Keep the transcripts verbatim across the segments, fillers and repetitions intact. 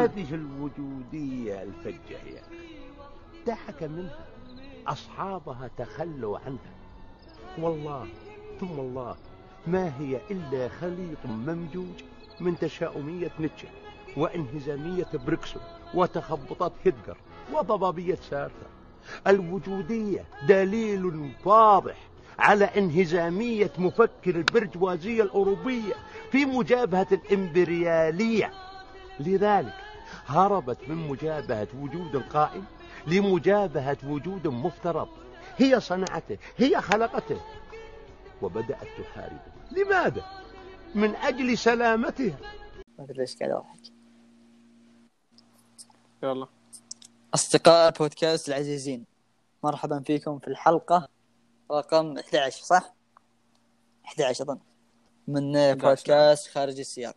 هذه الوجودية الفجة يا أخي ضحك منها، أصحابها تخلوا عنها. والله ثم الله ما هي إلا خليط ممجوج من تشاؤمية نيتشه وانهزامية بريكسون وتخبطات هيدجر وضبابية سارتر. الوجودية دليل واضح على انهزامية مفكر البرجوازية الأوروبية في مجابهة الإمبريالية، لذلك هربت من مجابهة وجود قائم لمجابهة وجود مفترض هي صنعته هي خلقته، وبدأت تحاربه. لماذا؟ من أجل سلامتها. ما أدري ليش قاعد أضحك. يلا أصدقاء البودكاست العزيزين، مرحبا فيكم في الحلقة رقم إحدى عشر، صح؟ إحدى عشر أظن، من بودكاست خارج السياق.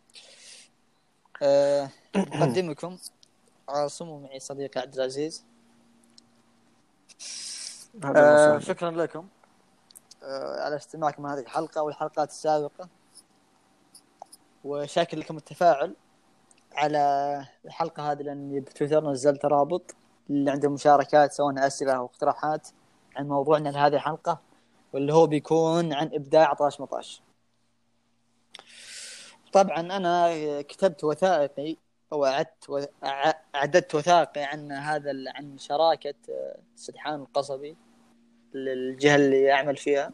أه أقدمكم عاصم ومعي صديقي عبد العزيز. أه شكرا لكم أه على استماعكم هذه الحلقة والحلقات السابقة، وشاكر لكم التفاعل على الحلقة هذه، لأن بتويتر نزلت رابط اللي عنده مشاركات سواء أسئلة أو اقتراحات عن موضوعنا لهذه الحلقة، واللي هو بيكون عن إبداع طاش مطاش. طبعا أنا كتبت وثائقي أو أعدت أعددت وثائقي عن هذا عن شراكة سدحان القصبي، الجهة اللي أعمل فيها،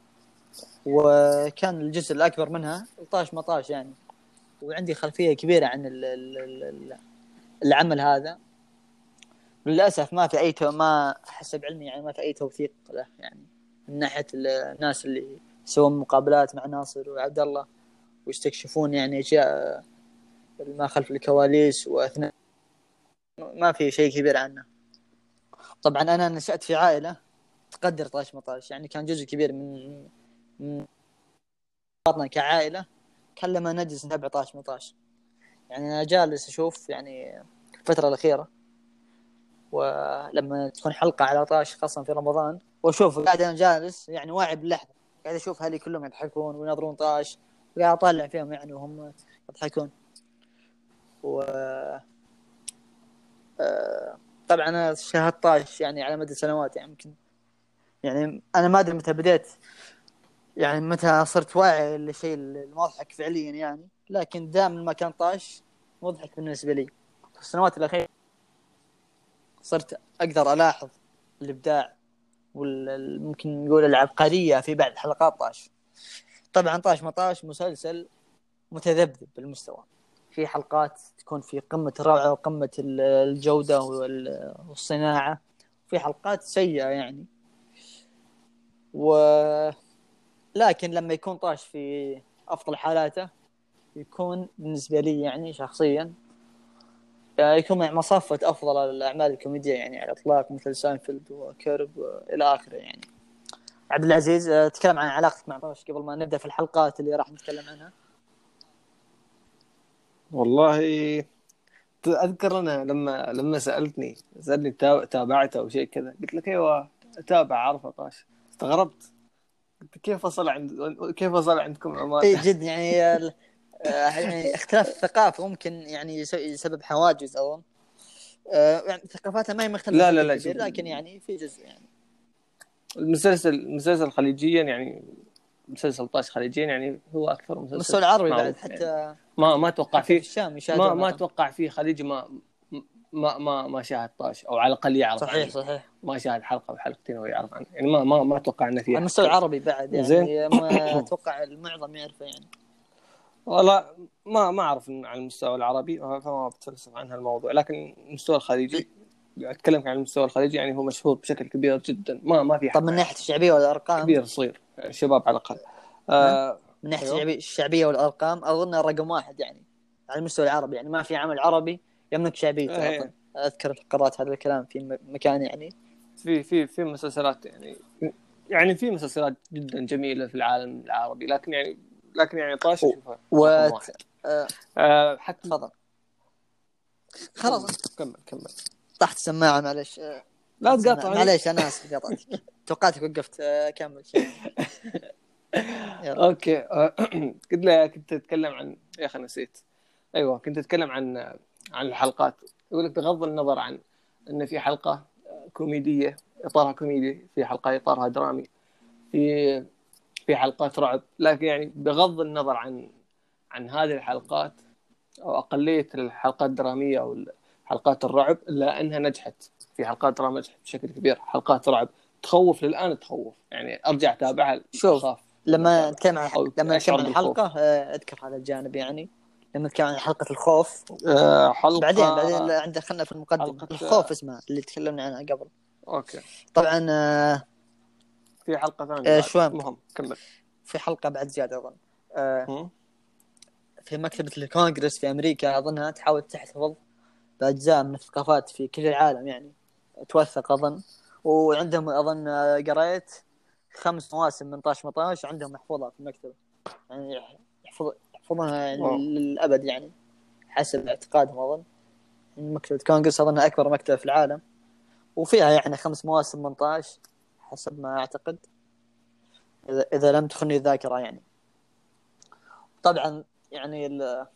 وكان الجزء الأكبر منها طاش مطاش يعني، وعندي خلفية كبيرة عن العمل هذا. للأسف ما في أي تو... ما حسب علمي يعني ما في أي توثيق له، يعني من ناحية الناس اللي يسوون مقابلات مع ناصر وعبد الله ويستكشفون يعني أشياء ما خلف الكواليس وأثناء، ما في شيء كبير عنه. طبعا أنا نشأت في عائلة تقدر طاش مطاش، يعني كان جزء كبير من من كعائلة كان لما نجلس نتابع طاش مطاش. يعني أنا جالس أشوف يعني الفترة الأخيرة، ولما تكون حلقة على طاش خاصة في رمضان وأشوف قاعد أنا جالس يعني واعي باللحظة، قاعد أشوف هذي كلهم يضحكون وينظرون طاش وقاعد أطالع فيهم يعني وهم يضحكون. و طبعا أنا شاهدت طاش يعني على مدى سنوات، يعني يمكن يعني أنا ما أدري متى بديت، يعني متى صرت واعي للشيء المضحك فعليا يعني، لكن دائما ما كان طاش مضحك بالنسبة لي. في السنوات الأخيرة صرت أقدر ألاحظ الإبداع وممكن نقول العبقرية في بعض حلقات طاش. طبعا طاش مطاش مسلسل متذبذب بالمستوى، في حلقات تكون في قمة الروعة وقمة الجودة والصناعة، في حلقات سيئة يعني. ولكن لما يكون طاش في أفضل حالاته يكون بالنسبة لي يعني شخصيا يكون مع مصفة أفضل الأعمال الكوميدية يعني على الإطلاق، مثل ساينفيلد وكيرب إلى آخره. يعني عبد العزيز تكلم عن علاقتك مع طاش قبل ما نبدأ في الحلقات اللي راح نتكلم عنها. والله أذكر أنا لما لما سألتني سألني تابعته أو شيء كذا، قلت لك أيوة أتابع عارفة طاش. استغربت، قلت كيف وصل عند كيف وصل عندكم عمال؟ إيه جد يعني يعني اختلاف الثقافة ممكن يعني يسبب حواجز أو يعني ثقافاتها ما هي مختلفة. لا لا لا كبير، لكن يعني في جزء يعني المسلسل المسلسل خليجيا يعني مسلسل طاش خليجيا يعني هو أكثر مسلسل مسلسل عربي بعد حتى يعني. ما ما أتوقع فيه في الشام ما ما أتوقع فيه خليجي ما ما ما ما شاهد طاش أو على الأقل يعرف صحيح عنه. صحيح ما شاهد حلقة أو ويعرف عنه يعني. ما ما ما أتوقع إنه فيه المستوى العربي بعد يعني زين. ما أتوقع المعظم يعرفه يعني. والله ما ما أعرف عن المستوى العربي فما بتفلسف عن هالموضوع، لكن المستوى الخليجي أتكلم عن المستوى الخليجي يعني هو مشهور بشكل كبير جدا. ما ما في طب من ناحية الشعبية والأرقام كبير صغير شباب على الأقل. آه من ناحية أيوه. الشعبية والأرقام أظن رقم واحد يعني على المستوى العربي، يعني ما في عمل عربي يملك شعبيته. أه. أذكر قرأت هذا الكلام في مكان يعني في في في مسلسلات يعني يعني في مسلسلات جدا جميلة في العالم العربي، لكن يعني لكن يعني طاش شوفها و... آه... آه حتى تفضل خلاص كمل كمل طحت السماعة معلش. آه... لا تقاطع معلش أنا آسف قاطعتك توقعتك وقفت. آه... كمل اوكي. كنت كنت اتكلم عن يا اخي نسيت. ايوه كنت اتكلم عن عن الحلقات. يقول لك بغض النظر عن ان في حلقه كوميديه اطارها كوميدي، في حلقه اطارها درامي، في في حلقات رعب، لكن يعني بغض النظر عن عن هذه الحلقات او اقليه الحلقات الدراميه او حلقات الرعب، الا انها نجحت. في حلقات دراما نجحت بشكل كبير، حلقات رعب تخوف للان، تخوف يعني ارجع اتابعها شوف اخاف لما نتكلم عن او لما نتكلم اشعر عن بالخوف. الحلقه آه، اذكر هذا الجانب يعني. لما نتكلم عن حلقه الخوف أه حلقه بعدين بعدين لا، عندنا خلنا في المقدمه حلقه الخوف أه اسمها اللي تكلمنا عنها قبل. اوكي. طبعا آه، في حلقه ثانيه آه، بعد، شو مهم كمل. في حلقه بعد زياده اظن آه، هم؟ في مكتبه الكونغرس في امريكا اظنها تحاول تحتفظ باجزاء من الثقافات في كل العالم يعني، توثق اظن. وعندهم اظن آه، قريت خمس مواسم من طاش مطاش عندهم محفوظه في المكتبه، يعني يحفظ يحفظونها يعني أوه. للابد يعني حسب اعتقادهم. اظن مكتبه كونغرس اظنها اكبر مكتبه في العالم، وفيها يعني خمس مواسم من طاش حسب ما اعتقد، اذا اذا لم تخني الذاكره يعني. طبعا يعني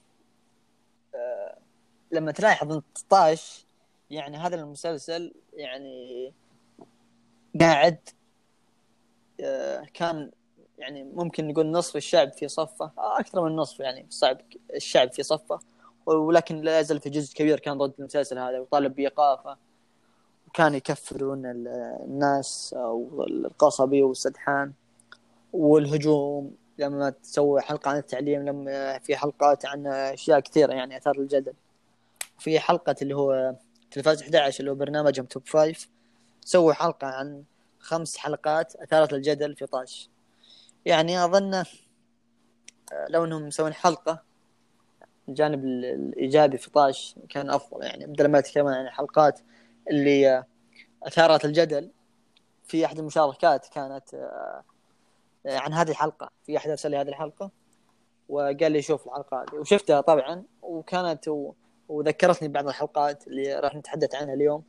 لما تلاحظ ان طاش يعني هذا المسلسل يعني قاعد آه، كان يعني ممكن نقول نصف الشعب في صفه، اكثر من نصف يعني صعب الشعب في صفه، ولكن لا يزال في جزء كبير كان ضد المسلسل هذا وطالب بإيقافه، وكان يكفرون الناس او القصبي والسدحان والهجوم. لما تسوي حلقة عن التعليم، لما في حلقات عن أشياء كثيرة يعني أثار الجدل. في حلقة اللي هو تلفاز إحدى عشر اللي هو برنامجهم توب فايف، سووا حلقة عن خمس حلقات أثارت الجدل في طاش. يعني أظن لو أنهم مسوين حلقة الجانب الإيجابي في طاش كان أفضل يعني، بدل ما يتكلمون عن الحلقات اللي أثارت الجدل. في أحد المشاركات كانت عن هذه الحلقة، في أحد أرسل لي هذه الحلقة وقال لي شوف الحلقة هذه، وشفتها طبعا وكانت و... وذكرتني بعض الحلقات اللي راح نتحدث عنها اليوم.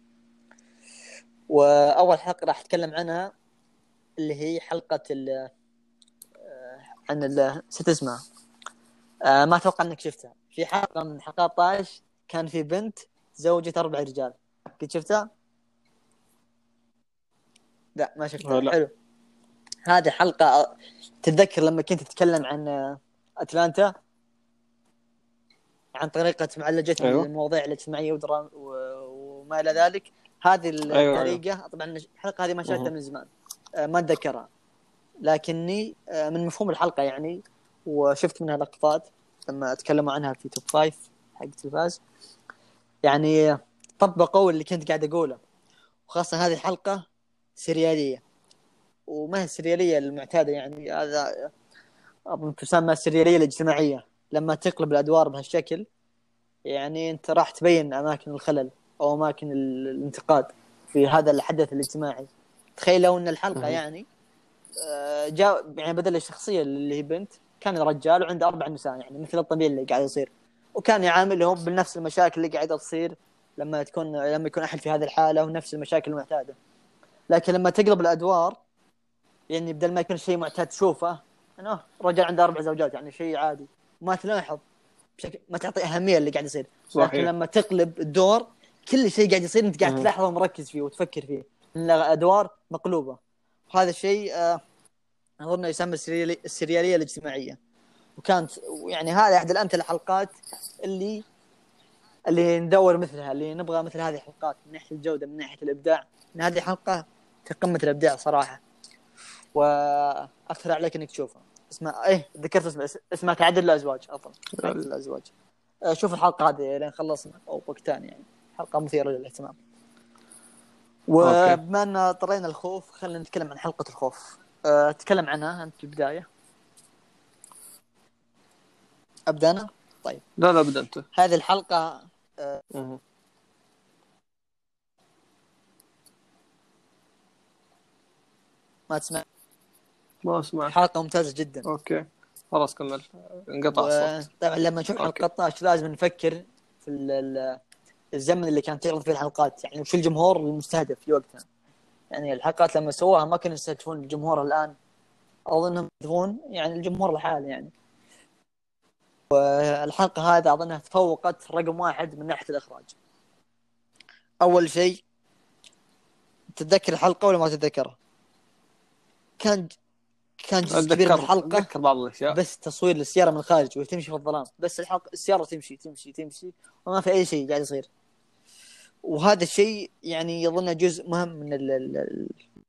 وأول حلقة راح أتكلم عنها اللي هي حلقة ال... عن ال... ست اسمها آه ما أتوقع أنك شفتها. في حلقة من حلقات طاش كان في بنت زوجة أربع رجال، قد شفتها؟ لا ما شفتها. لا. حلو. هذه حلقة تتذكر لما كنت تتكلم عن أتلانتا، عن طريقة معالجة ايوه المواضيع الاجتماعية ودرام وما إلى ذلك. هذه ايوه ايوه. الطريقة طبعا الحلقة هذه ما شاهدتها مهم. من زمان، ما أتذكرها، لكني من مفهوم الحلقة يعني وشفت منها لقطات لما أتكلموا عنها في توب فايف حق تلفاز، يعني طبقوا اللي كنت قاعد أقوله. وخاصة هذه الحلقة سريالية، وما هي السريالية المعتادة يعني، هذا أظن تسمى السريالية الاجتماعية. لما تقلب الأدوار بهالشكل يعني أنت راح تبين أماكن الخلل أو أماكن الانتقاد في هذا الحدث الاجتماعي. تخيل لو أن الحلقة مهم. يعني جاء يعني بدل الشخصية اللي هي بنت كان رجال وعنده أربع نساء، يعني مثل الطبيعي اللي قاعد يصير، وكان يعاملهم بنفس المشاكل اللي قاعدة تصير لما تكون لما يكون أحد في هذه الحالة ونفس المشاكل المعتادة. لكن لما تقلب الأدوار يعني بدل ما يكون شيء معتاد تشوفه أنه رجال عنده أربع زوجات يعني شيء عادي ما تلاحظ بشكل ما تعطي أهمية اللي قاعد يصير، لكن صحيح. لما تقلب الدور كل شيء قاعد يصير أنت قاعد مهم. تلاحظه ومركز فيه وتفكر فيه، لأن الأدوار مقلوبة. وهذا الشيء آه أظن يسمى السريالية, السريالية الاجتماعية. وكانت يعني هذا أحد الأمثلة الحلقات اللي اللي ندور مثلها، اللي نبغى مثل هذه الحلقات من ناحية الجودة من ناحية الإبداع. إن هذه حلقة في قمة الإبداع صراحة، وأقترح عليك إنك تشوفها. اسمها إيه ذكرت اسمها اسمها تعدد الأزواج أظن تعدد الأزواج. شوف الحلقة هذه لين خلصنا أو وقت ثاني يعني، حلقة مثيرة للاهتمام. وبما أن طرينا الخوف خلينا نتكلم عن حلقة الخوف. أه تكلم عنها أنت في البداية. أبدأ أنا؟ طيب لا لا بدأ أنت. هذه الحلقة أه مهم. ما تسمع؟ ما اسمع. حلقة ممتازة جدا. اوكي خلاص كمل، انقطع الصوت. وطبعا لما نشوف حلقة طاش لازم نفكر في الزمن اللي كانت تعرض فيه الحلقات يعني، وش الجمهور المستهدف في وقتها. يعني الحلقات لما سووها ما كانوا يستهدفون الجمهور الآن، أظنهم يستهدفون يعني الجمهور الحالي يعني. الحلقة هذه أظنها تفوقت رقم واحد من ناحية الإخراج. أول شيء تتذكر الحلقة ولا ما تتذكرها؟ كان كان جزء كبير من الحلقة أتذكر بعض الأشياء بس تصوير السيارة من الخارج وتمشي في الظلام، بس الحلقة السيارة تمشي تمشي تمشي وما في أي شيء قاعد يصير. وهذا الشيء يعني يظن جزء مهم من ال ال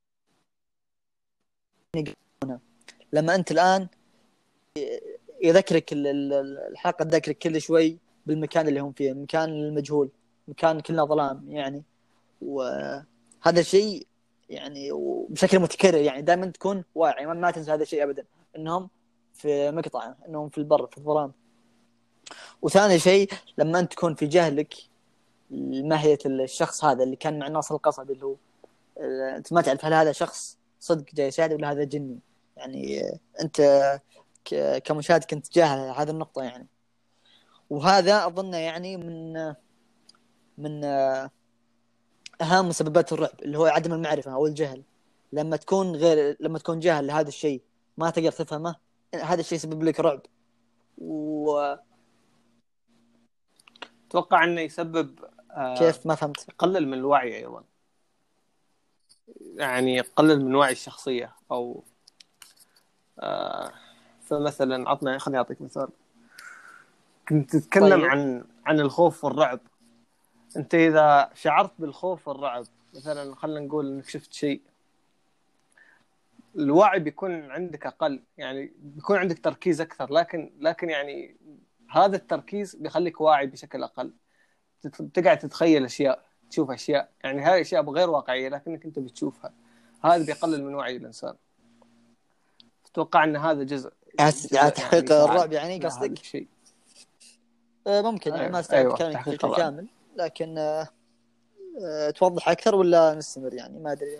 ال... لما أنت الآن يذكرك الحلقة تذكرك كل شوي بالمكان اللي هم فيه، مكان المجهول، مكان كلنا ظلام يعني. وهذا الشيء يعني بشكل متكرر يعني دائما تكون واعي، ما تنسى هذا الشيء أبدا، إنهم في مقطع، إنهم في البر في الظلام. وثاني شيء لما أنت تكون في جهلك ماهية الشخص هذا اللي كان مع ناصر القصبي، اللي هو أنت ما تعرف هل هذا شخص صدق جاي يساعد ولا هذا جني يعني. أنت كمشاهد كنت جاهل هذه النقطة يعني. وهذا أظن يعني من من أهم مسببات الرعب، اللي هو عدم المعرفة أو الجهل. لما تكون غير لما تكون جاهل لهذا الشيء ما تقدر تفهمه، هذا الشيء يسبب لك رعب. و أتوقع أنه يسبب آه كيف ما فهمت؟ يقلل من الوعي أيضا، يعني يقلل من وعي الشخصية أو آه فمثلا عطنا خليني أعطيك مثال. كنت تتكلم طيب. عن عن الخوف والرعب. أنت إذا شعرت بالخوف والرعب مثلا، خلينا نقول إنك شفت شيء، الوعي بيكون عندك أقل، يعني بيكون عندك تركيز أكثر، لكن لكن يعني هذا التركيز بيخليك واعي بشكل أقل. تقعد تتخيل أشياء، تشوف أشياء، يعني هاي أشياء غير واقعية لكنك أنت بتشوفها. هذا بيقلل من وعي الإنسان. أتوقع أن هذا جزء يعني تحقيق يعني الرعب يعني قصدك شيء ممكن يعني. أيوة. ما استوعبت أيوة. كلامك بشكل كامل، لكن أه أه توضح أكثر ولا نستمر يعني ما أدري.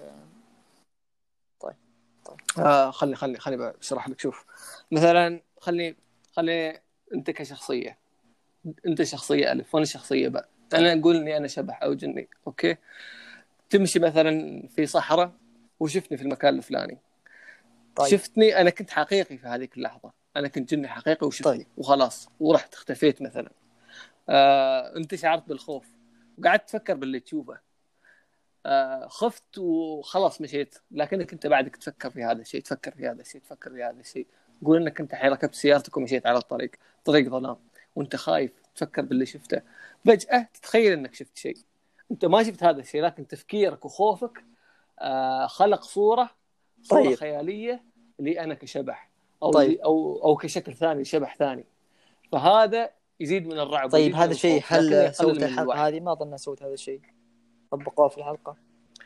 طيب طيب آه خلي خلي خلي بشرح لك. شوف مثلا خلي خلي أنت كشخصية، أنت شخصية ألف وأنا شخصية باء. أنا أقول إني أنا شبح أو جني، أوكي؟ تمشي مثلا في صحراء وشفتني في المكان الفلاني. طيب. شفتني أنا كنت حقيقي في هذه اللحظة، أنا كنت جني حقيقي وشفتني. طيب. وخلاص ورحت اختفيت مثلا. آه، أنت شعرت بالخوف وقعدت تفكر باللي تشوفه. آه، خفت وخلاص مشيت، لكنك أنت بعدك تفكر في هذا الشيء، تفكر في هذا الشيء، تفكر في هذا الشيء. قول إنك أنت ركبت سيارتك ومشيت على الطريق، طريق ظلام، وأنت خايف تفكر باللي شفته. فجأة تتخيل إنك شفت شيء، أنت ما شفت هذا الشيء، لكن تفكيرك وخوفك آه خلق صورة صورة طيب. خيالية لي أنا كشبح أو طيب. أو أو كشكل ثاني، شبح ثاني. فهذا يزيد من الرعب. طيب هذا الشيء هل سويت الحلقة هذه؟ ما أظن سويت هذا الشيء، طبقوه في الحلقة.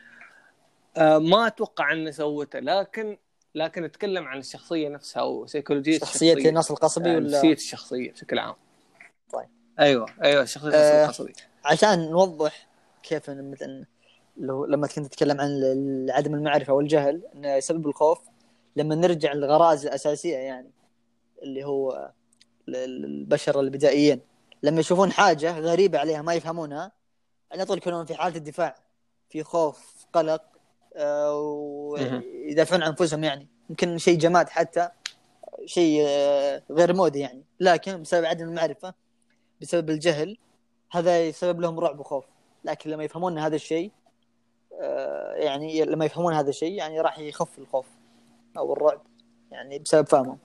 آه ما أتوقع أن سوته، لكن لكن أتكلم عن الشخصية نفسها أو سيكولوجية شخصية الشخصية، ناصر القصبي ولا نفسية الشخصية بشكل عام. طيب أيوة أيوة شخصية ناصر آه القصبي. عشان نوضح كيف مثلا لو لما كنت تتكلم عن عدم المعرفة والجهل إنه يسبب الخوف، لما نرجع للغرائز الأساسية يعني اللي هو البشر البدائيين لما يشوفون حاجة غريبة عليها ما يفهمونها على طول يكونون في حالة الدفاع، في خوف قلق آه ويدافعون عن أنفسهم. يعني يمكن شيء جماد حتى شيء آه غير مودي يعني، لكن بسبب عدم المعرفة بسبب الجهل هذا يسبب لهم رعب وخوف. لكن لما يفهمون هذا الشيء آه يعني لما يفهمون هذا الشيء يعني راح يخف الخوف أو الرعب يعني بسبب فهمهم.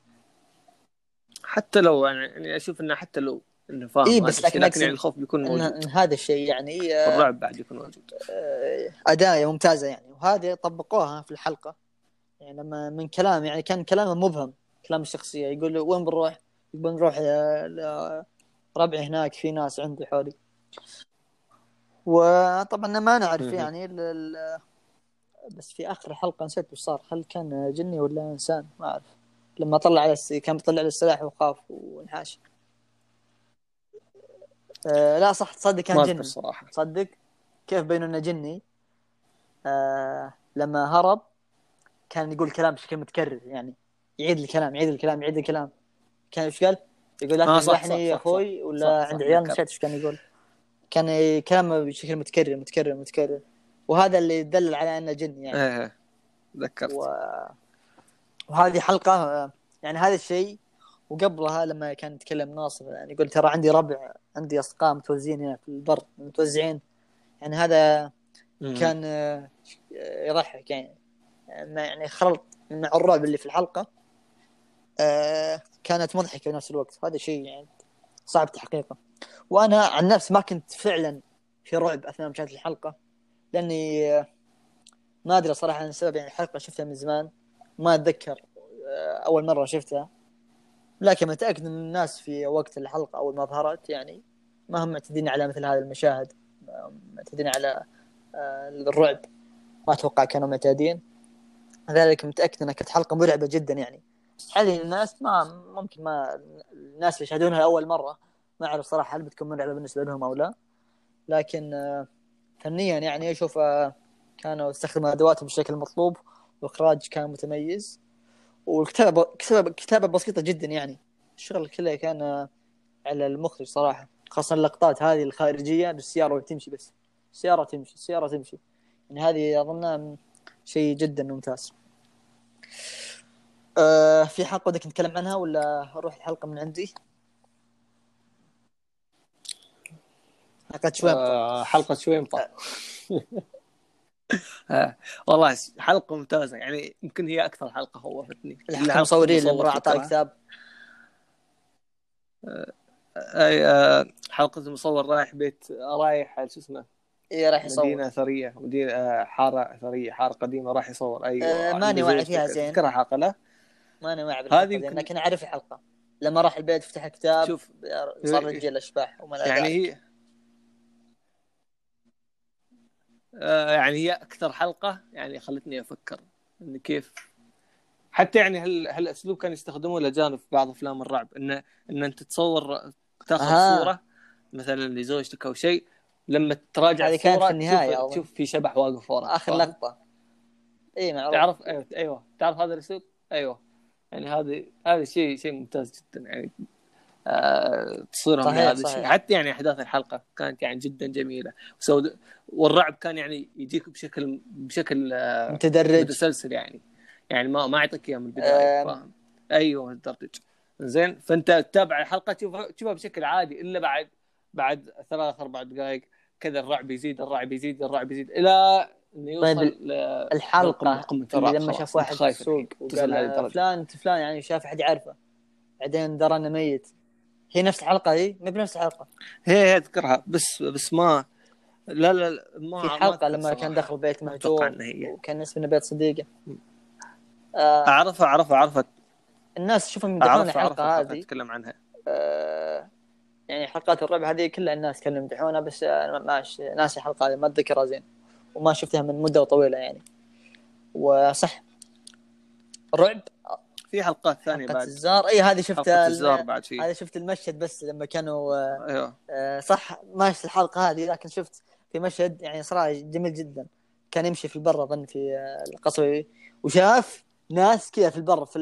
حتى لو يعني أشوف إنه حتى لو إنه فاهم إيه بس لكن, لكن يعني الخوف بيكون موجود. إن هذا الشيء يعني آه الرعب بعد يكون موجود. آه أداة ممتازة يعني، وهذه طبقوها في الحلقة يعني. لما من كلام يعني كان كلامه مبهم، كلام الشخصية يقول له وين بنروح؟ يقول بنروح ربعي هناك في ناس عندي حولي. وطبعا ما نعرف يعني بس في آخر الحلقة نسيت وش صار، هل كان جني ولا إنسان ما أعرف. لما طلع على الس... كان بيطلع على السلاح وخاف ونحاش. أه لا صح تصدق كان جني صراحة. تصدق كيف بينه إنه جني. أه لما هرب كان يقول كلام بشكل متكرر يعني، يعيد الكلام يعيد الكلام يعيد الكلام. كان إيش قال؟ يقول لا تذبحني يا أخوي ولا عند عيال، نسيت إيش كان يقول. كان كلامه بشكل متكرر متكرر متكرر، وهذا اللي يدلل على أنه جن يعني. ايه ذكرت. و... وهذه حلقة يعني هذا الشيء وقبلها لما كان يتكلم ناصر يعني يقول ترى عندي ربع عندي أصدقاء متوزعين هنا في البر متوزعين. يعني هذا كان آه، يضحك يعني ما يعني خلط مع الرعب اللي في الحلقة آه كانت مضحكة بنفس الوقت. هذا شيء يعني صعب تحقيقه. وأنا عن نفسي ما كنت فعلا في رعب أثناء مشاهدة الحلقة لأني آه ما أدري صراحة عن سبب يعني الحلقة شفتها من زمان ما أتذكر آه أول مرة شفتها. لكن متأكد أن الناس في وقت الحلقة أول ما ظهرت يعني ما هم معتدين على مثل هذه المشاهد معتدين على آه الرعب ما أتوقع كانوا معتادين. لذلك متأكد أنها كانت حلقة مرعبة جدا يعني. حاليا الناس ما ممكن ما الناس اللي يشاهدونها أول مرة ما أعرف صراحة هل بتكون مرعبة بالنسبة لهم أو لا. لكن آه فنيا يعني أشوف آه كانوا استخدموا أدواتهم بشكل مطلوب وإخراج كان متميز والكتابة كتابة كتابة بسيطة جدا يعني. الشغل كله كان آه على المخرج صراحة خاصة اللقطات هذه الخارجية بالسيارة وتمشي بس السيارة تمشي السيارة تمشي يعني هذه أظنها شيء جدا ممتاز. أه في حلقة بدك نتكلم عنها ولا أروح الحلقة من عندي؟ حلقة شويمطة. آه حلقة شويمطة. أه. آه والله حلقة ممتازة يعني يمكن هي أكثر حلقة خوفتني. الحلقة المصورين اللي راح أعطى الكتاب. آه أي آه حلقة المصور رايح بيت رايح شو اسمه إيه راح يصور مدينة أثرية مدينة آه حارة أثرية حارة قديمة راح يصور. أيوة أه ماني واعي فيها زين. تذكرها حلقة لا ماني واعي بالحلقة زين يمكن... لكن أعرف الحلقة لما راح البيت فتح الكتاب شوف صار رجال أشباح وما يعني ذلك. هي آه يعني هي أكثر حلقة يعني خلتني أفكر إن كيف حتى يعني هل هالأسلوب كان يستخدموه الأجانب في بعض أفلام الرعب إن إن أنت تصور تاخذ آه. صورة مثلا لزوجتك أو شيء لما تراجع هذه كانت في الصورة النهاية تشوف تشوف في شبح واقف وراك آخر لقطة. إيه معروف. تعرف أيوة أيوة تعرف هذا الأسلوب أيوة يعني هذا هذا شيء شيء ممتاز جدا يعني آه تصويرهم لهذا الشيء. حتى يعني أحداث الحلقة كانت يعني جدا جميلة وسود والرعب كان يعني يجيك بشكل بشكل آه متدرج متسلسل يعني يعني ما ما يعطيك اياه من البدايه فاهم. ايوه متدرج زين فانت تتابع الحلقه تشوفها تشوفها بشكل عادي الا بعد بعد ثلاث اربع دقائق كذا الرعب يزيد الرعب يزيد الرعب يزيد الى انه يوصل طيب ل... الحلقه قمة اللي لما شاف واحد في السوق وقال فلان فلان يعني شاف احد يعرفه بعدين درى انه ميت. هي نفس الحلقه هي ما بنفس الحلقه هي اذكرها بس بس ما لا لا ما في حلقه ما لما كان دخل بيت مهجور وكان اسمه بيت صديقه. آه اعرفها اعرفها عرفت الناس شوفوا يمدحون الحلقه هذه نتكلم عنها. آه يعني حلقات الرعب هذه كلها الناس كانوا يمدحونها بس انا ماشي ناسي الحلقه هذه ما اتذكرها زين وما شفتها من مده طويله يعني. وصح الرعب في حلقات ثانيه حلقة بعد الزار اي هذه شفتها الم... هذه شفت المشهد بس لما كانوا ايوه آه صح ماشي الحلقه هذه لكن شفت في مشهد يعني صراحه جميل جدا كان يمشي في البر اظن في القصوي وشاف ناس كذا في البر في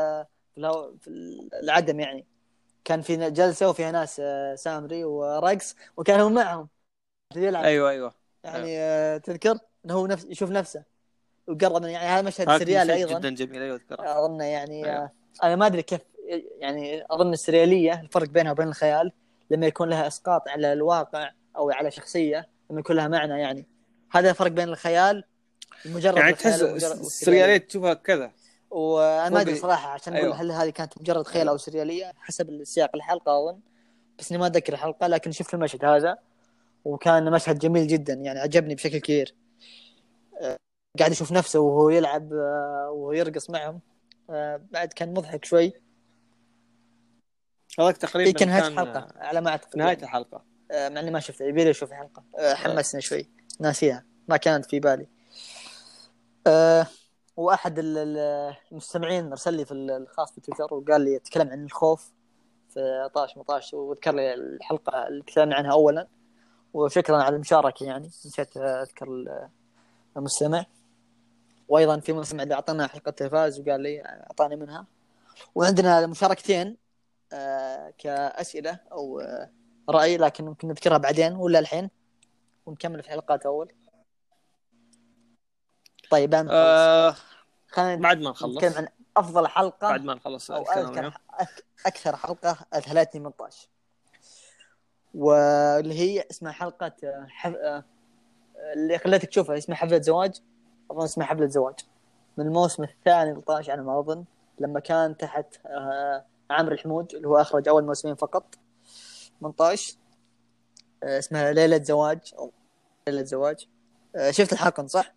في العدم يعني كان في جلسه وفيها ناس سامري ورقص وكانوا معهم يلعب. ايوه ايوه يعني أيوة. تذكر انه هو نفس يشوف نفسه وقرب يعني هذا مشهد سريالي ايضا جدا جميل ايوه اذكره اظن يعني أيوة. انا ما ادري كيف يعني اظن السرياليه الفرق بينها وبين الخيال لما يكون لها اسقاط على الواقع او على شخصيه لما يكون لها معنى يعني هذا فرق بين الخيال مجرد يعني تحس السرياليه تشوفها كذا وانا ما ادري صراحه عشان اقول أيوة. هل هذه كانت مجرد خيال أيوة. او سرياليه حسب السياق الحلقه اظن بس اني ما اتذكر الحلقه لكن شفت المشهد هذا وكان مشهد جميل جدا يعني عجبني بشكل كبير. قاعد يشوف نفسه وهو يلعب وهو يرقص معهم بعد كان مضحك شوي. هذاك تقريبا كان نهاية الحلقة على ما أعتقد نهاية يعني. الحلقة مع إني ما شفت يبيلي أشوف الحلقة حمسني شوي ناسيها ما كانت في بالي. أه وأحد المستمعين أرسل لي في الخاص في تويتر وقال لي تكلم عن الخوف في طاش مطاش وذكر لي الحلقة اللي تكلمنا عنها أولا وشكرا على المشاركة يعني نسيت أذكر المستمع. وايضا في مستمع اللي اعطانا حلقه تلفاز وقال لي اعطاني منها وعندنا مشاركتين آه كاسئله او آه راي لكن ممكن نذكرها بعدين ولا الحين ونكمل في حلقات اول. طيب آه خلينا بعد ما نخلص نتكلم عن افضل حلقه بعد ما نخلص او الكلام اذكر يعني. أك- اكثر حلقه اذهلتني من طاش، واللي هي اسمها حلقه حف... اللي خليتك تشوفها اسمها حفله زواج، اظن اسمها حفله زواج، من الموسم الثاني لطاش على ما اظن، لما كان تحت آه، عمرو الحمود اللي هو اخرج اول موسمين فقط من طاش. آه، اسمها ليله زواج او ليله زواج. آه، شفت الحلقه صح؟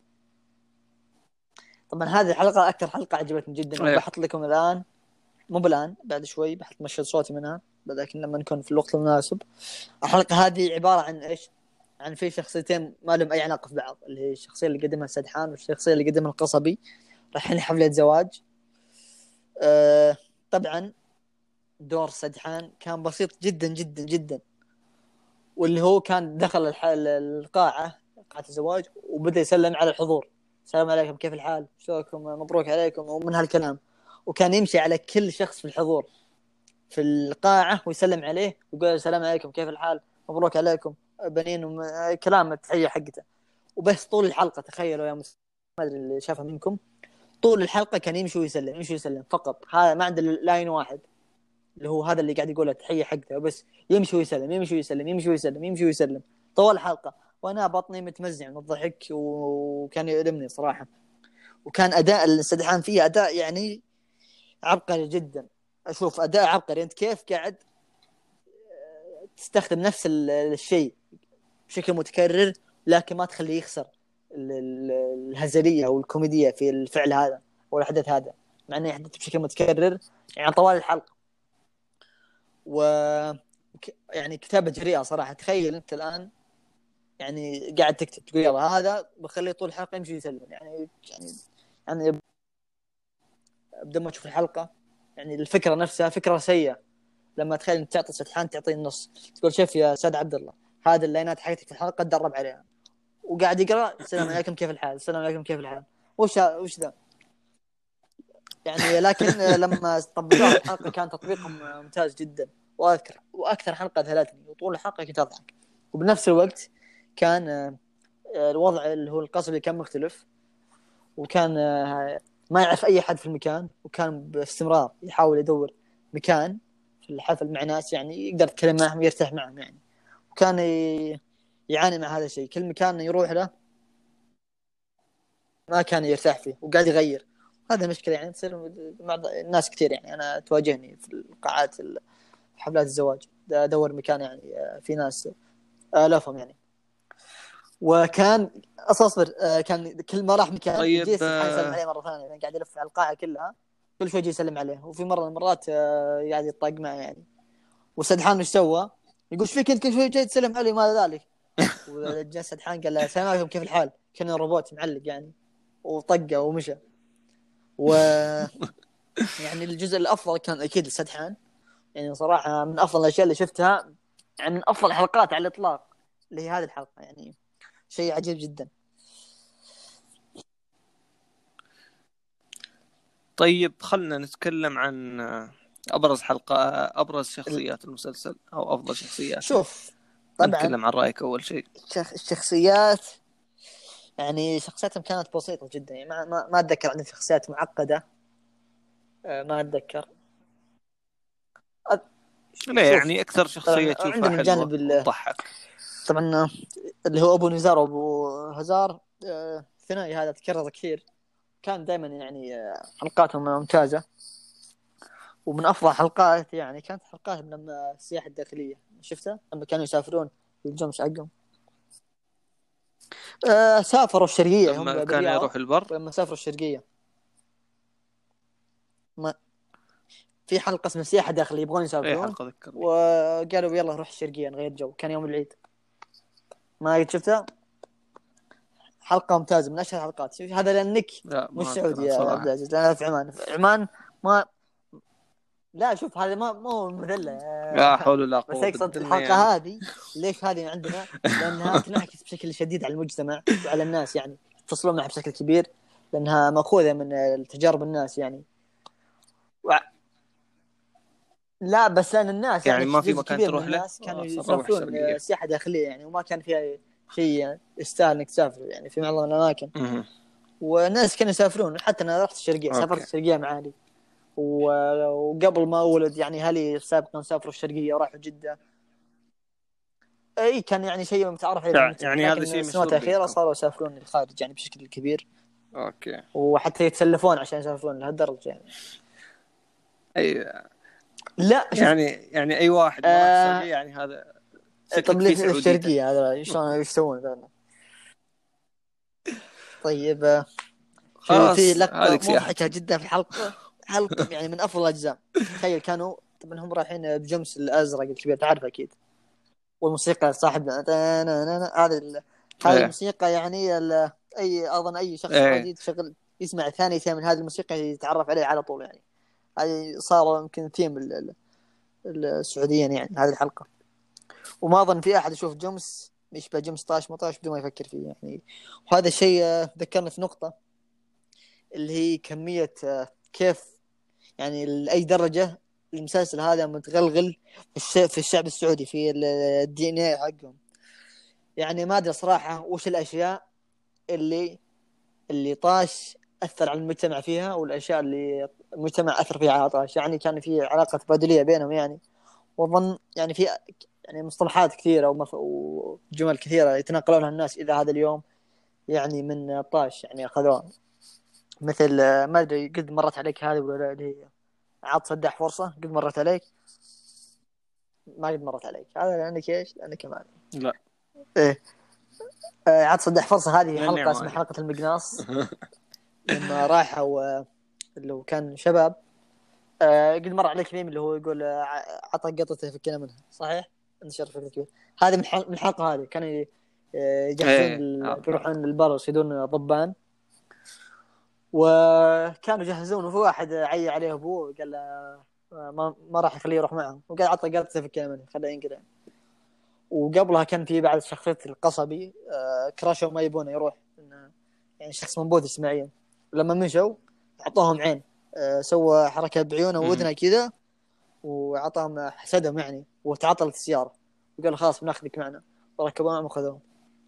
طبعا هذه الحلقه اكثر حلقه عجبتني جدا، أيه. وبحط لكم الان، مو بالان بعد شوي بحط مشهد صوتي منها، لكن لما نكون في الوقت المناسب. الحلقه هذه عباره عن ايش؟ عن في شخصيتين ما لهم اي علاقه في بعض، اللي هي الشخصيه اللي قدمها سدحان والشخصيه اللي قدمها القصبي، رايحين حفله زواج. أه طبعا دور سدحان كان بسيط جدا جدا جدا، واللي هو كان دخل الح... القاعه قاعه الزواج وبدا يسلم على الحضور، السلام عليكم كيف الحال شلونكم مبروك عليكم ومن هالكلام، وكان يمشي على كل شخص في الحضور في القاعه ويسلم عليه ويقول السلام عليكم كيف الحال مبروك عليكم بنين وم... كلام التحيه حقته. وبس طول الحلقه تخيلوا يا مس... ما ادري اللي شافها منكم، طول الحلقه كان يمشي ويسلم يمشي ويسلم فقط، هذا ما عنده لاين واحد اللي هو هذا اللي قاعد يقول التحيه حقته، بس يمشي ويسلم يمشي ويسلم يمشي ويسلم يمشي ويسلم طول الحلقه، وانا بطني متمزع من الضحك وكان يؤلمني صراحه. وكان اداء السدحان فيه اداء يعني عبقري جدا. اشوف اداء عبقري، انت كيف قاعد تستخدم نفس الشيء بشكل متكرر لكن ما تخليه يخسر الهزليه او الكوميديا في الفعل هذا او الحدث هذا، مع انه يحدث بشكل متكرر يعني طوال الحلقه. و يعني كتابة جريئة صراحة. تخيل أنت الآن يعني قاعد تكتب تقول يلا هذا بخليه طول الحلقة يمشي يسلم، يعني يعني يعني بدون ما تشوف الحلقة يعني الفكرة نفسها فكرة سيئة. لما تخيل أنت تعطي سدحان تعطيه النص تقول شوف يا سيد عبد الله هذا اللاينات حقتك في الحلقة تدرب عليها، وقاعد يقرأ السلام عليكم كيف الحال السلام عليكم كيف الحال وش وش ذا يعني. لكن لما طبقوها في الحلقة كان تطبيقهم ممتاز جدا، وأذكر وأكثر حلقة ذهلتني وطول الحلقة كنت أضحك، وبنفس الوقت كان الوضع اللي هو القصبي كان مختلف، وكان ما يعرف أي حد في المكان، وكان باستمرار يحاول يدور مكان في الحفل مع ناس يعني يقدر يتكلم معهم يرتاح معهم يعني، وكان يعاني مع هذا الشيء. كل مكان يروح له ما كان يرتاح فيه وقاعد يغير. هذا مشكلة يعني تصير مع الناس كثير، يعني أنا تواجهني في القاعات حفلات الزواج أدور مكان يعني في ناس آلافهم يعني. وكان أصبر كان كل ما راح مكان طيب يجي السدحان يسلم عليه مرة ثانية، يعني قاعد يلف على القاعة كلها كل شوي يجي يسلم عليه، وفي مرة من المرات قاعد يطاق معه يعني. والسدحان وش سوى؟ يقول ايش فيك انت كل شوي جاي تسلم علي ماذا ذلك؟ وجاء السدحان قال له السلام عليكم كيف الحال كان روبوت معلق يعني، وطقه ومشى. و يعني الجزء الأفضل كان أكيد السدحان، يعني صراحة من أفضل الأشياء اللي شفتها، يعني من أفضل الحلقات على الإطلاق اللي هي هذه الحلقة، يعني شيء عجيب جدا. طيب خلنا نتكلم عن أبرز حلقة أبرز شخصيات المسلسل أو أفضل شخصيات. شوف طبعا نتكلم عن رأيك أول شيء. شخ... الشخصيات يعني شخصياتهم كانت بسيطة جدا، يعني ما ما, ما أتذكر عندهم شخصيات معقدة، ما أتذكر. أ... لا يعني أكثر شخصية تشوفها حلوة وتضحك طبعا اللي هو أبو نزار وأبو هزار، ثنائي هذا تكرر كثير، كان دائما يعني حلقاتهم ممتازة. ومن أفضل حلقات يعني كانت حلقات لما السياحة الداخلية شفتها لما كانوا يسافرون في الجمش حقهم، أه سافروا الشرقية لما هم كان يروح البر، لما سافروا الشرقية ما في حلقة اسمها سياحة داخلية يبغون يسافرون وقالوا يلا نروح الشرقية نغير جو، كان يوم العيد. ما قد شفتها حلقة ممتازة من أشهر الحلقات. هذا لأنك مش سعودي يا عبد العزيز، أنا في عمان في عمان ما لا شوف هذا ما مو مذلة لا حول ولا قوة. بس أقصد الحلقة يعني. هذه ليش هذه عندنا؟ لأنها تنعكس بشكل شديد على المجتمع وعلى الناس، يعني يتصلون معها بشكل كبير لأنها مأخوذة من التجارب الناس يعني و... لا بس لأن الناس يعني, يعني ما في مكان تروح له الناس كانوا يسافرون سياحة داخلية يعني وما كان فيها شيء يستاهل إنك تسافر يعني في معظم الأماكن. والناس كانوا يسافرون، حتى أنا رحت الشرقية سافرت الشرقية معاني وقبل ما ولد يعني هلي سابقا سافروا الشرقية وراحوا جدة. اي كان يعني شيء متعارف عليه في المجتمع، يعني هذا لكن شيء السنوات مشهور الأخيرة بينكم. صاروا يسافرون للخارج يعني بشكل كبير، اوكي. وحتى يتسلفون عشان يسافرون لهالدرجة يعني. اي لا شوف يعني يعني اي واحد ما راح آه... الشرقية يعني هذا طب شكلك ليه في في سعوديته. الشرقية هذا شلون ايش يسوون ذولا؟ طيب آه، في في خلاص لقطة هذيك مضحكة سياحتهم. جدا في الحلقة، حلقة يعني من أفضل الأجزاء. تخيل كانوا طبعا هم رايحين بجمس الأزرق الكبير تعرف أكيد، والموسيقى صاحب هذه ال... هذه ايه الموسيقى يعني ال... أي أظن أي شخص ايه سعودي تشغل يسمع ثانية من هذه الموسيقى يتعرف عليه على طول يعني. هذه صار يمكن ثيم ال... ال- السعوديين يعني هذه الحلقة. وما أظن في أحد يشوف جمس يشبه جمس طاش مطاش بدون ما يفكر فيه يعني. وهذا الشيء آه، ذكرنا في نقطة اللي هي كمية آه، كيف يعني لأي درجة المسلسل هذا متغلغل في الش- في الشعب السعودي في الدي ان اي حقهم. يعني ما ادري صراحة وش الاشياء اللي اللي طاش اثر على المجتمع فيها، والاشياء اللي المجتمع اثر فيها على طاش. يعني كان في علاقة تبادلية بينهم يعني، واظن يعني في يعني مصطلحات كثيرة ومف... وجمل كثيرة يتناقلونها الناس اذا هذا اليوم يعني من طاش يعني اخذوها. مثل آه، ما ادري قد مرت عليك هذه ولا لا، اللي هي عط صدح فرصة قد مرت عليك؟ ما قد مرت عليك هذا لأنك إيش؟ لأنك كمان لا إيه آه، عاد صدح فرصة. هذه لاني حلقة اسمها عماني. حلقة المقناص. لما راحوا آه، اللي هو كان شباب آه، قد مر عليك ميم اللي هو يقول آه، عطى قطته فكنا منها صحيح؟ انتشر فكرة كبير. هذه من حلقة من الحلقة هذه كانوا ي- آه، يجهزون ايه ال- عارف عارف. بيروحون للبر يصيدون ضبان، وكانوا يجهزون وفي واحد عي عليه ابوه قال له آه، ما ما راح يخليه يروح معهم، وقال عطى قطته فكنا منها خليه ينقلع. وقبلها كان في بعد شخصية القصبي آه كراشوا ما يبونه يروح إنه يعني شخص منبوذ اجتماعيا. لما مشوا أعطوهم عين آه سوى حركة بعيونه وأذنه كذا وعطاهم حسدهم يعني، وتعطلت السيارة وقال خلاص بناخذك معنا، وركبوا معهم وخذوهم.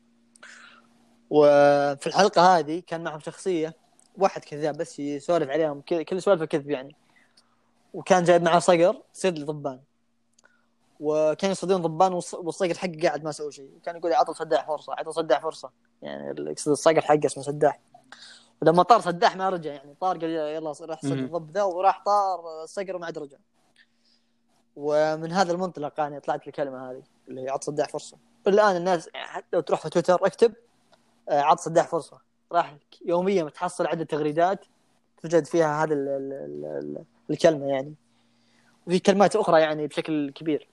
وفي الحلقة هذه كان معهم شخصية واحد كذاب بس يسولف عليهم كل سوالف كذب يعني، وكان جايب معه صقر صيد الضبان، وكان يصيدون ضبان والصقر حقه قاعد ما سوى شيء، كان يقول عطل سداح فرصه عطل سداح فرصه يعني يقصد الصقر حقه اسمه سداح. ولما طار سداح ما رجع يعني، طار قال يلا راح صد الضب ذا وراح طار الصقر وما عاد رجع. ومن هذا المنطلق يعني طلعت الكلمه هذه اللي هي عطل سداح فرصه. الان الناس حتى لو تروح في تويتر اكتب عطل سداح فرصه راح يوميا متحصل عدة تغريدات توجد فيها هذا ال ال ال الكلمه يعني، وفي كلمات اخرى يعني بشكل كبير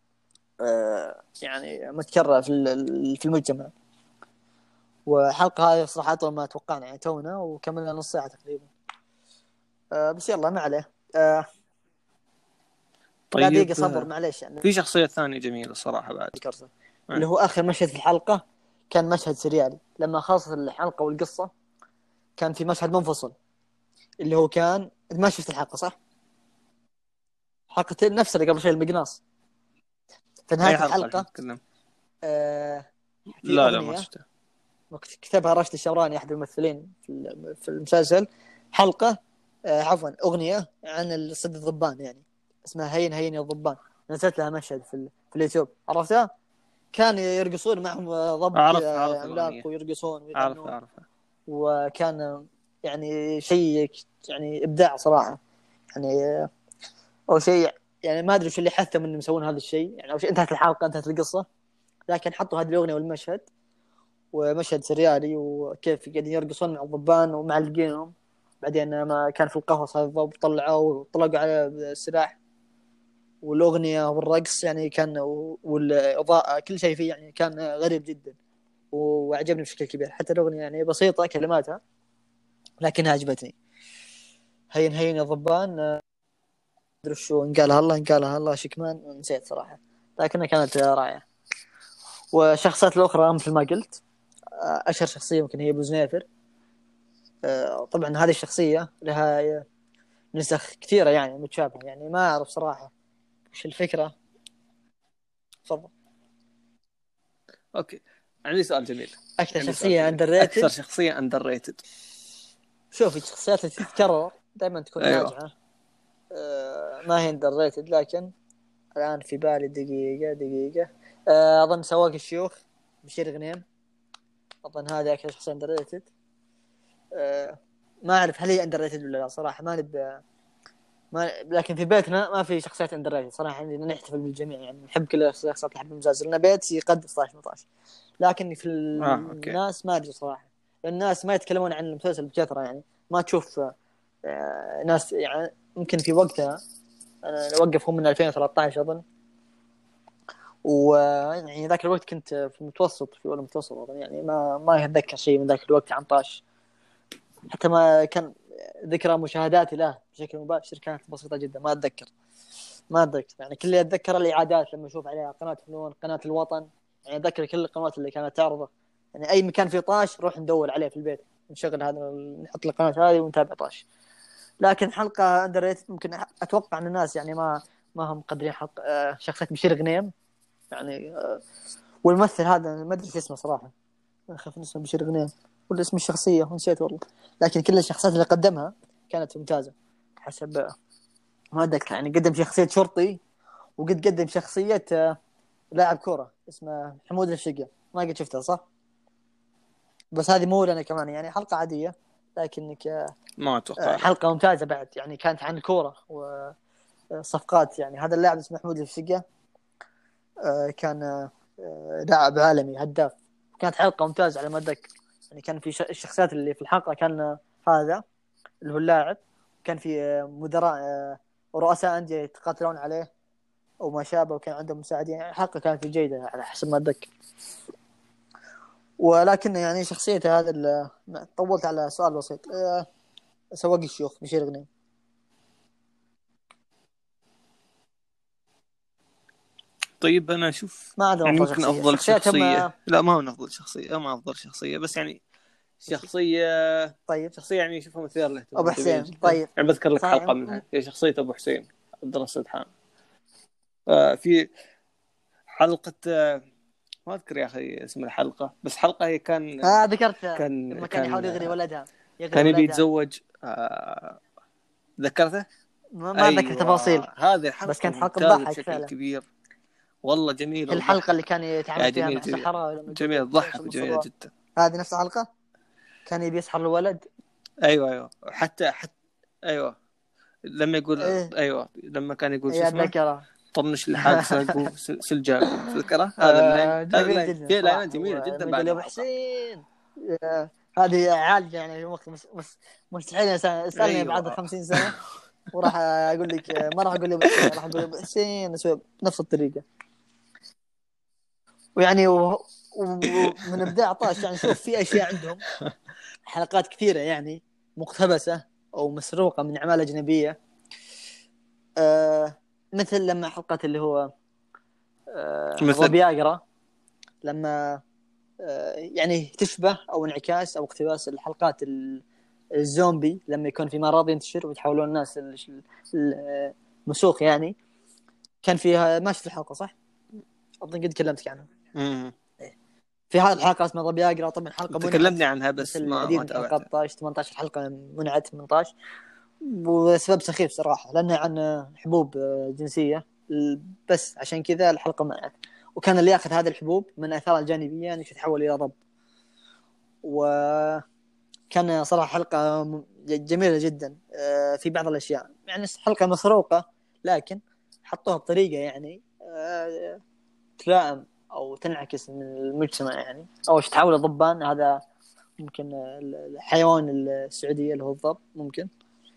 يعني متكرر في في المجتمع. وحلقة هذه صراحة أطول ما توقعنا يعني، تونا وكملنا نص ساعة تقريبا أه بس يلا ما عليه أه لا دقيقة صبر معليش يعني. في شخصية ثانية جميلة صراحة بعد كرسة. اللي هو آخر مشهد في الحلقة كان مشهد سريالي. لما خلصت الحلقة والقصة كان في مشهد منفصل اللي هو كان ما شفت الحلقة صح؟ حلقة نفس اللي قبل شيء المقناص. في نهاية الحلقة أه في لا أغنية لا ما شفته كتبها راشد الشوراني أحد الممثلين في المسلسل. حلقة آه عفوا أغنية عن الصيد الضبان يعني اسمها هين هين يا الضبان، نزلت لها مشهد في, في اليوتيوب عرفتها؟ كان يرقصون معهم ضب كذا عملاق ويرقصون ويغنون. أعرف أعرف. وكان يعني شيء يعني إبداع صراحة يعني، أو شيء يعني ما أدري شو اللي حثهم إنهم يسوون هذا الشيء يعني، أو شيء انتهت الحلقة انتهت القصة لكن حطوا هذه الأغنية والمشهد ومشهد سريالي وكيف قاعدين يرقصون مع الضبان ومعلقينهم. بعدين ما كان في القفص هذا الضب طلعوه وطلقوا على السلاح، والأغنية والرقص يعني كان والإضاءة كل شيء فيه يعني كان غريب جدا وعجبني بشكل كبير. حتى الأغنية يعني بسيطة كلماتها لكنها عجبتني. هين هين يا ضبان أدري شو نقالها الله نقالها الله شكمان نسيت صراحة لكنها كانت رائعة. والشخصيات الأخرى مثل ما قلت أشهر شخصية ممكن هي أبو زنيفر. طبعا هذه الشخصية لها نسخ كثيرة يعني متشابهة يعني ما أعرف صراحة وش الفكرة. تفضل. أوكي عندي سؤال جميل. أكثر شخصية underrated. أكثر شخصية underrated. شوف الشخصيات اللي تتكرر دائما تكون أيوة. ناجحة آه ما هي اندر ريتد، لكن الان في بالي دقيقه دقيقه آه اظن سواق الشيوخ بشير غنيم، اظن هذا اكثر شخصيه اندر ريتد. آه ما اعرف هل هي اندر ريتد ولا لا صراحه، ما نب ما لكن في بيتنا ما في شخصيات اندر ريتد صراحه، عندنا نحتفل بالجميع يعني، نحب كل الشخصيات اللي نحب المسلسل، لنا بيت يقدم ستة عشر اثناشر. لكن في اه اوكي. الناس ما ادري صراحه، الناس ما يتكلمون عن المسلسل بكثره يعني، ما تشوف آه ناس يعني. ممكن في وقتها انا وقف هم من ألفين وثلاثة عشر اظن، ويعني ذاك الوقت كنت في المتوسط، في اول متوسط اظن يعني، ما ما اتذكر شيء من ذاك الوقت عن طاش، حتى ما كان ذكرى مشاهداتي له بشكل مباشر كانت بسيطه جدا، ما اتذكر ما اتذكر يعني. كل اللي اتذكر الاعادات لما اشوف عليها قناه فنون، قناه الوطن، يعني اتذكر كل القنوات اللي كانت تعرضه يعني، اي مكان فيه طاش نروح ندور عليه في البيت، نشغل هذا نحط القناه هذه ونتابع طاش. لكن حلقه اندر ريتد ممكن اتوقع ان الناس يعني ما ما هم مقدرين حق آه شخصيه بشير غنيم يعني، آه والممثل هذا ما ادري اسمه صراحه، اخاف اسمه بشير غنيم ولا اسم الشخصيه ونسيت والله، لكن كل الشخصيات اللي قدمها كانت ممتازه حسب ما اتذكر يعني. قدم شخصيه شرطي، وقد قدم شخصيه آه لاعب كوره اسمه حمود الشقة، ما قد شفتها صح؟ بس هذه مو لنا كمان يعني، حلقه عاديه لكنك آه ما اتوقع. حلقه ممتازه بعد يعني، كانت عن الكوره وصفقات يعني. هذا اللاعب اسمه حمود الشقة، آه كان آه لاعب عالمي هداف، كانت حلقه ممتازه على ما اتذكر يعني. كان في الشخصيات اللي في الحلقه كان هذا اللي هو اللاعب، كان في مدراء ورؤساء أندية يتقاتلون عليه أو ما شابه، وكان عندهم مساعدين يعني. الحلقة كانت جيدة على حسب ما أتذكر، ولكن يعني شخصيته هذا اللي طولت على سؤال بسيط، سواق الشيوخ بشير غنيم. طيب انا اشوف ما عندهم يعني أفضل يمكن شخصية، افضل شخصياتهم شخصيه، لا ما هو افضل شخصيه، ما افضل شخصيه، بس يعني شخصيه طيب شخصيه يعني اشوفها مثير أبو للاهتمام، جميله حسين. جدا. طيب يعني بذكر لك حلقه صحيح. منها هي شخصيه ابو حسين عبد الله السدحان. آه في حلقه آه ما اذكر يا اخي اسم الحلقه، بس حلقه هي كان ها ذكرتها كان لما كان يحاول كان يغري ولدها، يغري كان يبي ولدها. يتزوج. آه ذكرته. ما, ما ذكر ايوه تفاصيل، هذه بس الحلقه كانت حلقة ممتازه تضحك بشكل فعلا. كبير، والله جميله هي الحلقة اللي وتضحك. كان يا يتعامل فيها جميل مع جميل سحرة لما يقول له جميل، شمس تضحك وجميله المصباح، جدا. هذه نفس الحلقة كان يبي يسحر الولد. ايوه ايوه حتى حتى ايوه لما يقول ايه ايوه لما كان يقول شو هي اسمه اتذكرها. طنش لحاق ساقه سلجاقه، تذكره هذا اللاين، آه هذا جميل اللاين جدا في لاينات صراحة، جميله جدا ولما بعد يقول يا ابو الحلقه. حسين، آه هذه عالية يعني، في وقت مس... مس... مستحيل يسألني بعد ايوه خمسين سنة وراح اقول لك ما راح اقول يا ابو حسين، راح اقول يا ابو حسين، اسوي بنفس الطريقة. ويعني و... ومن ابداع طاش يعني، شوف في اشياء عندهم حلقات كثيرة يعني مقتبسة او مسروقة من اعمال اجنبية، آه مثل لما حلقة اللي هو آه مثل ضبياقرة، لما آه يعني تشبه او انعكاس او اقتباس الحلقات الزومبي، لما يكون في مرض ينتشر ويتحولون الناس المسوخ يعني. كان فيها ما شفت الحلقة صح؟ أظن قد كلمتك عنها. امم في هذه الحلقة اسمها ضبياقرة، طبعا حلقة منعت تكلمني عنها بس مثل ما العديد ما من حلقات تابعتها. طاش، ثمانية عشر حلقة منعت ثمانية عشر، وسبب سخيف صراحة لأنها عن حبوب جنسية، بس عشان كذا الحلقة منعت. وكان اللي ياخذ هذه الحبوب من آثارها الجانبية يعني يتحول إلى ضب. وكان صراحة حلقة جميلة جدا في بعض الأشياء يعني، حلقة مسروقة لكن حطوها بطريقة يعني تلائم أو تنعكس من المجتمع يعني. أو تحول ضبان، هذا ممكن الحيوان السعودي اللي هو الضب ممكن.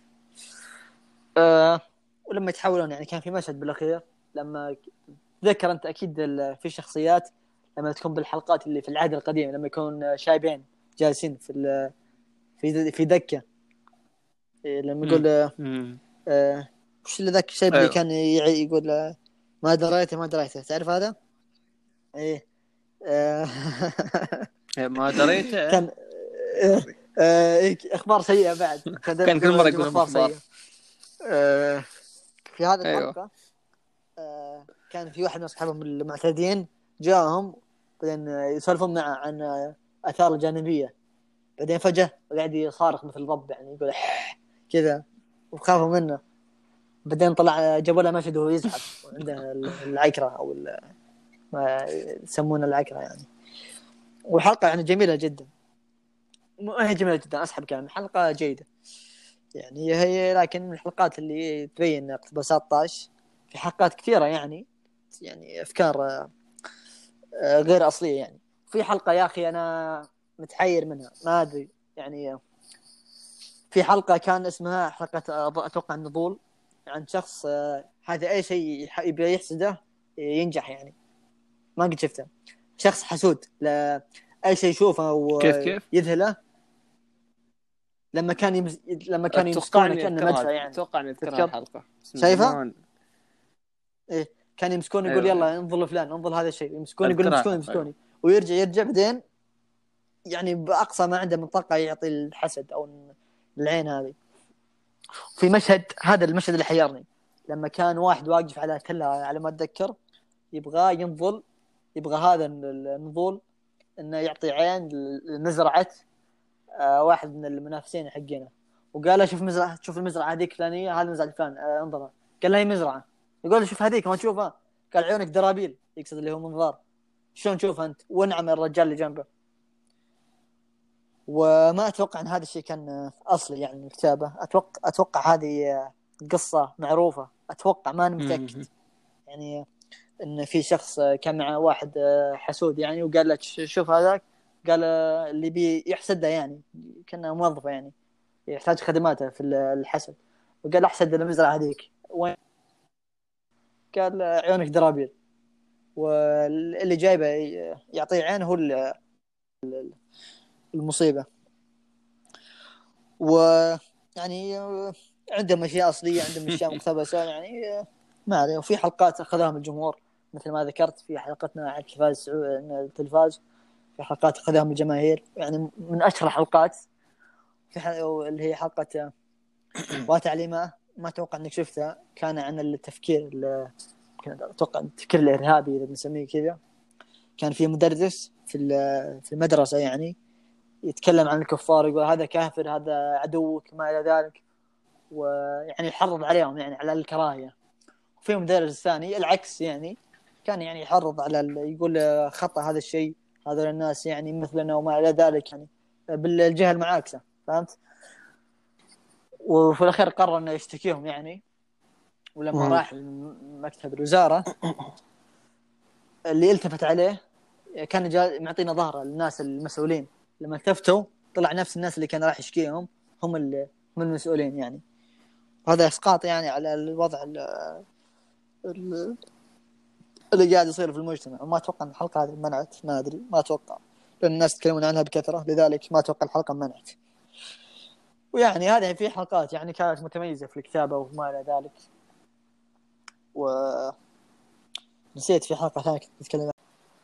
أه ولما يتحولون يعني، كان في مشهد بالأخير لما تذكر أنت أكيد في شخصيات لما تكون بالحلقات اللي في العهد القديم، لما يكون شايبين جالسين في في في دكة، لما يقول أه وش اللي ذاك الشايب اللي ايوه كان يقول أه ما دريته ما دريته، تعرف هذا؟ إيه أه ما دريته. كان أه أه أخبار سيئة بعد، كان دائما كان كل مره يقول يقولون أخبار اخبار. سيئة. أه في هذه ايوه الحلقة آه كان في واحد من أصحابهم المعتادين جاءهم، بعدين يسولفون معه عن آثار الجانبية، بعدين فجأة قاعد يصارخ مثل ضب يعني، يقول كذا وخافوا منه. بعدين طلع جابوا له مشهد وهو يزحف وعنده العكرة أو ما يسمونه العكرة يعني. وحلقة يعني جميلة جدا، مو هي جميلة جدا أسحب كلام، حلقة جيدة يعني هي، لكن من الحلقات اللي تبين اقتباسات طاش في حلقات كثيرة يعني يعني أفكار غير أصلية يعني. في حلقة يا أخي أنا متحير منها ما أدري يعني، في حلقة كان اسمها حلقة أتوقع النضول عن شخص هذا أي شيء يبي يحسده ينجح يعني، ما قد شفته. شخص حسود لا أي شيء يشوفه كيف كيف ويذهله. لما كان يمز... لما كان اتوقع يمسكونه اني كأنه اذكرها مدفع يعني. اتوقع اني اذكرها تذكر الحلقه من شايفه زمان. إيه، كان يمسكون يقول ايوه يلا ايوه انظر لفلان انظر هذا الشيء، يمسكون يقول اذكرها يمسكون الحلقه أيوة. يمسكوني ويرجع يرجع بعدين يعني بأقصى ما عنده من طاقة يعطي الحسد أو العين هذه. في مشهد هذا المشهد اللي حيرني لما كان واحد واقف على تلة على ما أتذكر يبغى ينظل، يبغى هذا النظول إنه يعطي عين لمزرعة آه واحد من المنافسين حقنا، وقال له شوف مزرعة، شوف المزرعة هذيك فلانية، هذه مزرعة فلان آه انظرها. قال له هي مزرعة، يقول له شوف هذيك ما تشوفها، قال عيونك درابيل، يقصد اللي هو منظار، شلون تشوف أنت؟ ونعم الرجال اللي جنبه. وما أتوقع أن هذا الشيء كان أصلي يعني الكتابة، أتوقع أتوقع هذه قصة معروفة، أتوقع ما أنا متأكد يعني إن في شخص كان مع واحد حسود يعني وقال له شوف هذاك، قال اللي بي يحسده يعني كان موظفة يعني يحتاج خدماته في الحسد، وقال أحسد المزرعة هذيك وين؟ قال عيونك درابيل، واللي جايبه يعطيه عين هو المصيبة. ويعني عندهم أشياء أصلية عندهم أشياء مقتبسة يعني ما عليه. وفي حلقات أخذها من الجمهور مثل ما ذكرت في حلقتنا على التلفاز التلفاز في حلقات أخذها من الجماهير يعني من أشهر الحلقات في حلقة اللي هي حلقة وتعليمه، ما أتوقع أنك شفتها، كان عن التفكير أتوقع التفكير الإرهابي إذا بنسميه كذا. كان في مدرس في في المدرسة يعني يتكلم عن الكفار، يقول هذا كافر هذا عدوك ما إلى ذلك، ويعني يحرض عليهم يعني على الكراهية. وفي مدرس ثاني العكس يعني كان يعني يحرض على يقول خطأ هذا الشيء، هذول الناس يعني مثلنا وما إلى ذلك يعني بالجهة المعاكسة، فهمت؟ وفي الأخير قرر إنه يشتكيهم يعني. ولما راح مكتب الوزارة اللي التفت عليه كان جاء معطينا ظهره للناس المسؤولين، لما التفتوا طلع نفس الناس اللي كان راح يشكيهم هم هم المسؤولين يعني. وهذا إسقاط يعني على الوضع اللي قاعد يصير في المجتمع. وما أتوقع أن الحلقة هذه منعت، ما أدري ما أتوقع لأن الناس يتكلمون عنها بكثرة، لذلك ما أتوقع الحلقة منعت. ويعني هذه في حلقات يعني كانت متميزة في الكتابة وما إلى ذلك. ونسيت في حلقة ثانية كنت أتكلم عنها.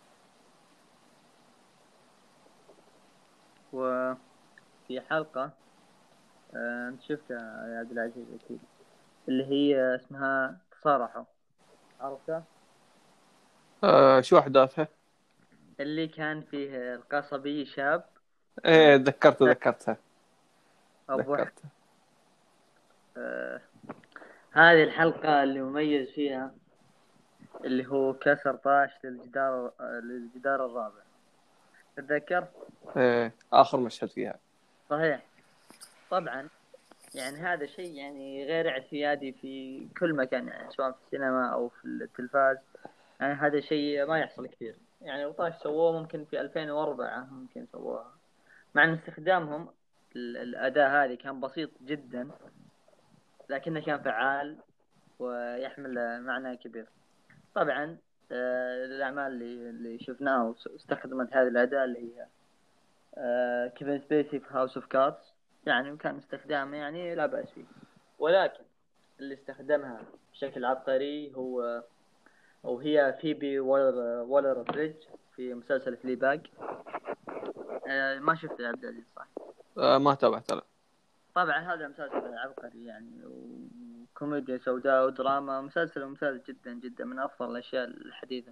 وفي حلقة آه، أنت شفتها يا عبد العزيز أكيد اللي هي اسمها تصارحوا، عرفتها؟ آه شو أحداثها؟ اللي كان فيه القصبي شاب إيه ذكرت ذكرتها ذكرتها آه هذه الحلقة اللي مميز فيها اللي هو كسر طاش للجدار للجدار الرابع، تتذكر؟ إيه آخر مشهد فيها صحيح. طبعا يعني هذا شيء يعني غير اعتيادي في كل مكان يعني سواء في السينما أو في التلفاز، يعني هذا شيء ما يحصل كثير يعني. وطاش سووه ممكن في ألفين وأربعة ممكن سووها، مع أن استخدامهم الأداة هذه كان بسيط جدا لكنه كان فعال ويحمل معنى كبير. طبعا آه الأعمال اللي اللي شفناها واستخدمت هذه الأداة اللي هي آه كيفن سبيسي في هاوس اوف كاردز، يعني كان استخدامه يعني لا بأس فيه. ولكن اللي استخدمها بشكل عبقري هو أو هي فيبي وولر وولر بريدج في مسلسل فلي باج. آه ما شفته يا عبد العزيز صح؟ آه ما تابعت له. طبعا هذا المسلسل عبقري يعني وكوميديا سوداء ودراما، مسلسل ممتاز جدا جدا من أفضل الأشياء الحديثة.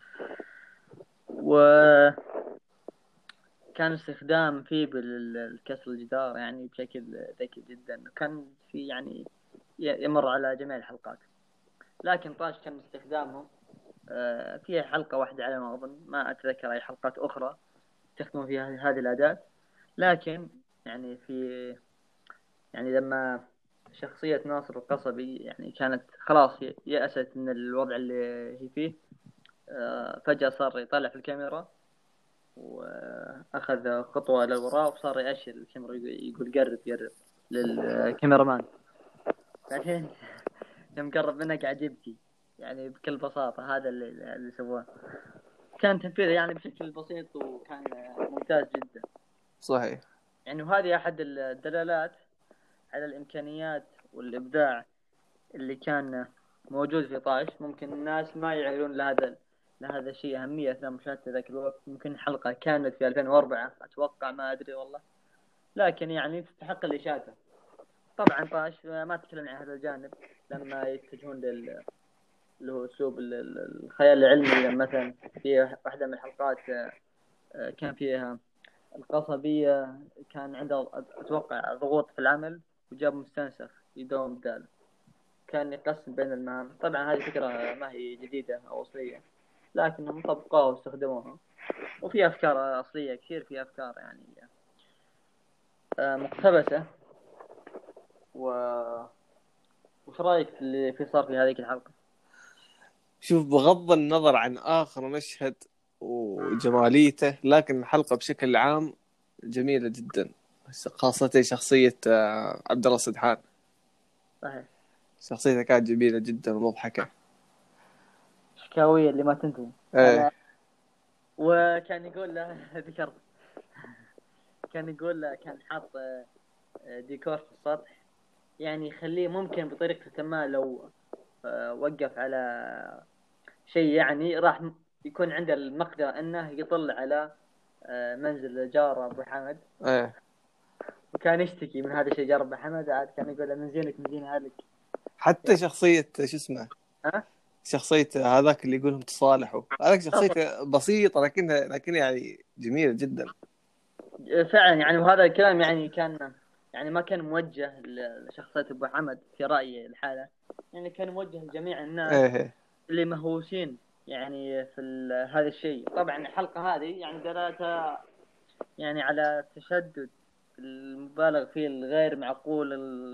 وكان استخدام فيه بالكسر الجدار يعني بشكل ذكي جدا، كان في يعني يمر على جميع الحلقات. لكن طاش كان استخدامهم آه فيها حلقة واحدة على ما أظن، ما أتذكر أي حلقات أخرى يستخدمون فيها هذه الأداة. لكن يعني في يعني لما شخصية ناصر القصبي يعني كانت خلاص يأست من الوضع اللي هي فيه، آه فجأة صار يطلع في الكاميرا وأخذ خطوة للوراء وصار يأشر الكاميرا يقول قرب قرب للكاميرامان. بعدين يوم قرب منك عجبتي يعني بكل بساطة. هذا اللي, اللي سواه كان تنفيذه يعني بشكل بسيط وكان ممتاز جدا. صحيح. يعني وهذه أحد الدلالات على الإمكانيات والإبداع اللي كان موجود في طاش. ممكن الناس ما يعيرون لهذا لهذا الشيء أهمية أثناء مشاهدة ذاك الوقت. ممكن حلقة كانت في ألفين وأربعة أتوقع، ما أدري والله، لكن يعني تستحق الإشادة. طبعا طاش ما تكلم عن هذا الجانب لما يتجهون لل اللي هو أسلوب الخيال العلمي. مثلا في واحدة من الحلقات كان فيها القصبية كان عنده أتوقع ضغوط في العمل وجاب مستنسخ يداوم بداله، كان يقسم بين المهام. طبعا هذه فكرة ما هي جديدة أو أصلية، لكنهم طبقوها واستخدموها. وفي أفكار أصلية كثير، في أفكار يعني مقتبسة. و وش رأيك في اللي في صار في هذه الحلقة؟ شوف، بغض النظر عن آخر مشهد وجماليته، لكن الحلقة بشكل عام جميلة جدا، خاصة شخصية عبد الله سدحان. صحيح، شخصيته كانت جميلة جدا ومضحكة، شكاوية اللي ما تنتهي. ايه. أنا وكان يقول له ذكرت كان يقول له كان حاط ديكور في السطح يعني يخليه ممكن بطريقة ما لو وقف على شيء يعني راح يكون عنده المقدرة انه يطل على منزل جاره ابو حمد. ايه. وكان يشتكي من هذا الشيء. جار ابو حمد عاد كان يقول له من زينك من زين هذيك. حتى شخصية شو اسمه أه؟ شخصية هذاك اللي يقولهم تصالحوا، هذاك شخصيته بسيطة لكن لكن يعني جميلة جدا فعلا يعني. وهذا الكلام يعني كان يعني ما كان موجه لشخصية ابو حمد في رأيي الحالة، يعني كان موجه لجميع الناس ايه اللي مهووسين يعني في هذا الشيء. طبعا الحلقة هذه يعني دلالتها يعني على تشدد المبالغ فيه الغير معقول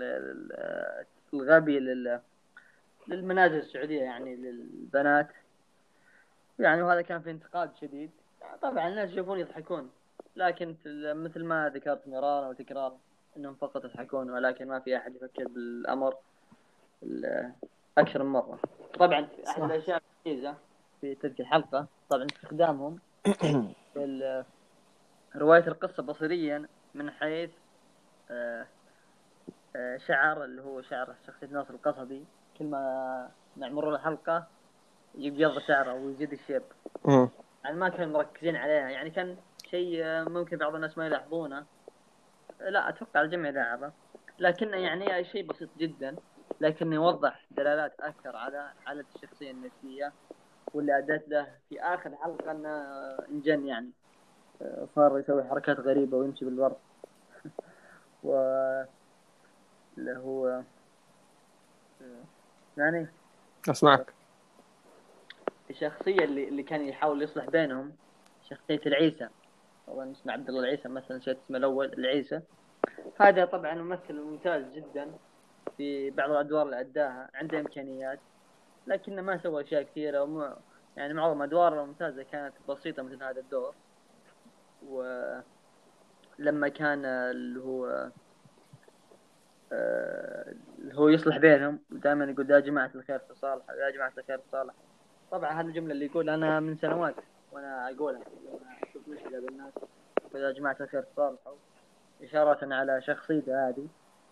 الغبي للمنازل السعودية يعني للبنات يعني. وهذا كان في انتقاد شديد. طبعا الناس يشوفون يضحكون، لكن مثل ما ذكرت مرارا وتكرارا انهم فقط يضحكون، ولكن ما في احد يفكر بالامر اكثر من مرة. طبعا احد الاشياء المميزة في تلك الحلقة طبعا استخدامهم رواية القصة بصريا من حيث شعر اللي هو شعر شخصية ناصر القصبي. كل ما نعمر الحلقة يبيض شعره ويزيد الشيب. يعني ما كانوا مركزين عليها، يعني كان شيء ممكن بعض الناس ما يلاحظونه، لا أتوقع الجميع لاحظه، لكنه يعني شيء بسيط جدا، لكنه يوضح دلالات أكثر على على الشخصية النفسية واللي أدت له في آخر حلقة أنه انجن يعني صار يسوي حركات غريبة ويمشي بالبر. و اللي هو يعني أسمعك. الشخصية اللي اللي كان يحاول يصلح بينهم شخصية العيسى، طبعا اسمه عبد الله العيسى مثلا، نسيت اسمه الأول العيسى. هذا طبعا ممثل ممتاز جدا في بعض الأدوار اللي أداها، عنده إمكانيات لكنه ما سوى أشياء كثيرة، وم... يعني معظم أدواره الممتازة كانت بسيطة مثل هذا الدور. ولما كان اللي هو اللي هو يصلح بينهم ودائما يقول يا جماعة الخير تصالحوا، يا جماعة الخير تصالحوا. طبعا هذه الجملة اللي يقول أنا من سنوات وأنا أقولها لما أشوف مشكلة بالناس، يا جماعة الخير تصالحوا، إشارة على شخصيته هذه.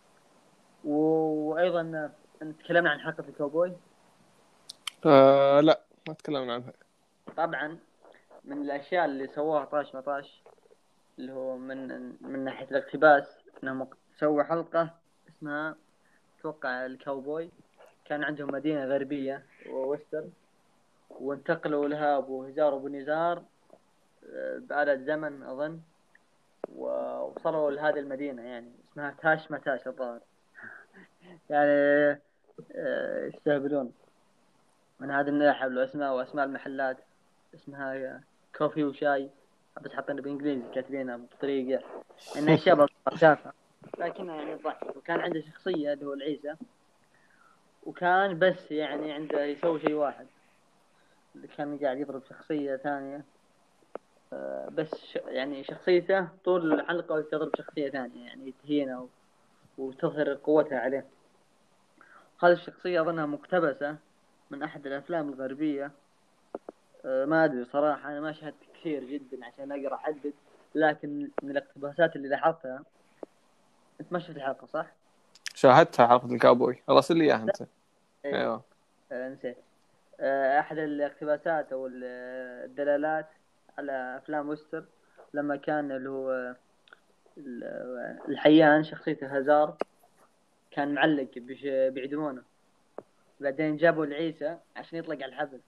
وأيضا تكلمنا عن حلقة الكوبوي. آه لا ما تكلمنا عنها. طبعا من الأشياء اللي سووها طاش مطاش اللي هو من من ناحية الاقتباس إنهم سووا حلقة اسمها أتوقع الكوبوي. كان عندهم مدينة غربية ووسترن، وانتقلوا لها أبو هزار وأبو نزار بآلة زمن أظن، ووصلوا لهذه المدينة يعني اسمها تاش متاش الظاهر. يعني آه، يستهبلون من هذه الناحية، والأسماء وأسماء المحلات اسمها كوفي وشاي، بس حاطينه بالإنجليزي كاتبينها بطريقة يعني أشياء بسيطة تافهة لكنها يعني تضحك. وكان عنده شخصية اللي هو العيسى، وكان بس يعني عنده يسوي شيء واحد، اللي كان قاعد يضرب شخصية ثانية. آه، بس ش... يعني شخصيته طول الحلقة تضرب شخصية ثانية، يعني تهينه و- وتظهر قوتها عليه. هذه الشخصية أظنها مقتبسة من أحد الأفلام الغربية. أه ما أدري صراحة، أنا ما شاهدت كثير جدا عشان أقدر أحدد، لكن من الاقتباسات اللي لاحظتها. أنت ما شفت الحلقة صح؟ شاهدتها حلقة الكاوبوي، راسل لي إياها أنت. إيه. أيوة. أه نسيت. أه أحد الاقتباسات أو ال- الدلالات على أفلام وستر، لما كان اللي هو ال- الحيان شخصيته هزار كان معلق بش- بيعدمونه، بعدين جابوا العيسى عشان يطلق على الحبل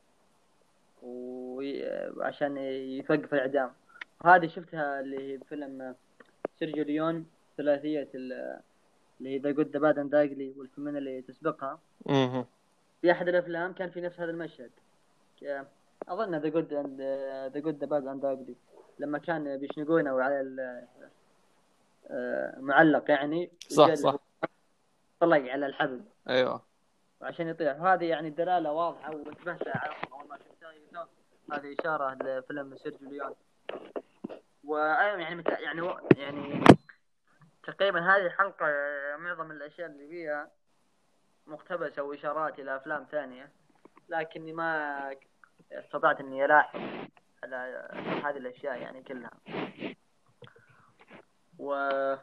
وي- وعشان يتوقف الإعدام. وهذه شفتها اللي هي فيلم سيرجيو ليون، ثلاثية ال- اللي هي ذا جود ذا باد اند اجلي والفيلمين اللي تسبقها. أمم. في أحد الأفلام كان في نفس هذا المشهد، ك- أظن ذا جود اند ذا جود ذا باد اند اجلي، لما كان بيشنقونه على ال- آه، معلق يعني، صح وجاء اللي هو صح. طلق على الحبل أيوة. وعشان يطيح. وهذه يعني دلالة واضحة وانتبهت لها على طول أول ما شفتها. هذه إشارة لفيلم سيرجيو ليون. وأيضا يعني مت... يعني و... يعني تقريبا هذه الحلقة معظم الأشياء اللي فيها مقتبسة وإشارات إلى أفلام ثانية، لكني ما استطعت إني ألاحظ على هذه الأشياء يعني كلها. و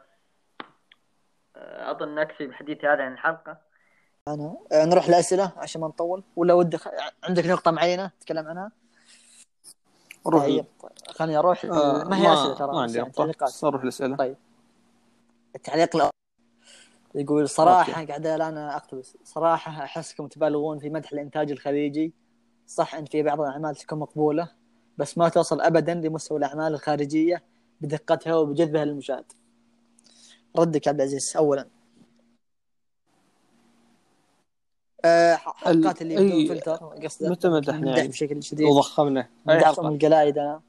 أظن نكفي بحديث هذا عن الحلقة. أنا آه، نروح الأسئلة عشان ما نطول، ولا ودك عندك نقطة معينة تتكلم عنها؟ روح. طيب خليني أروح. آه ما هي أسئلة ترى، ما بس عندي يعني نقطة، تعليقات. بس أروح الأسئلة. طيب التعليق الأول يقول صراحة قاعدة أنا أقتبس، صراحة أحسكم تبالغون في مدح الإنتاج الخليجي. صح أن في بعض الأعمال تكون مقبولة، بس ما توصل أبدا لمستوى الأعمال الخارجية بدقتها وبجذبها للمشاهد. ردك يا عبد العزيز أولا. أه حلقات اللي بدون أي فلتر قصده، متى مدحنا مدح يعني بشكل شديد وضخمنا أي مدح أم حلقة. القلايد. أنا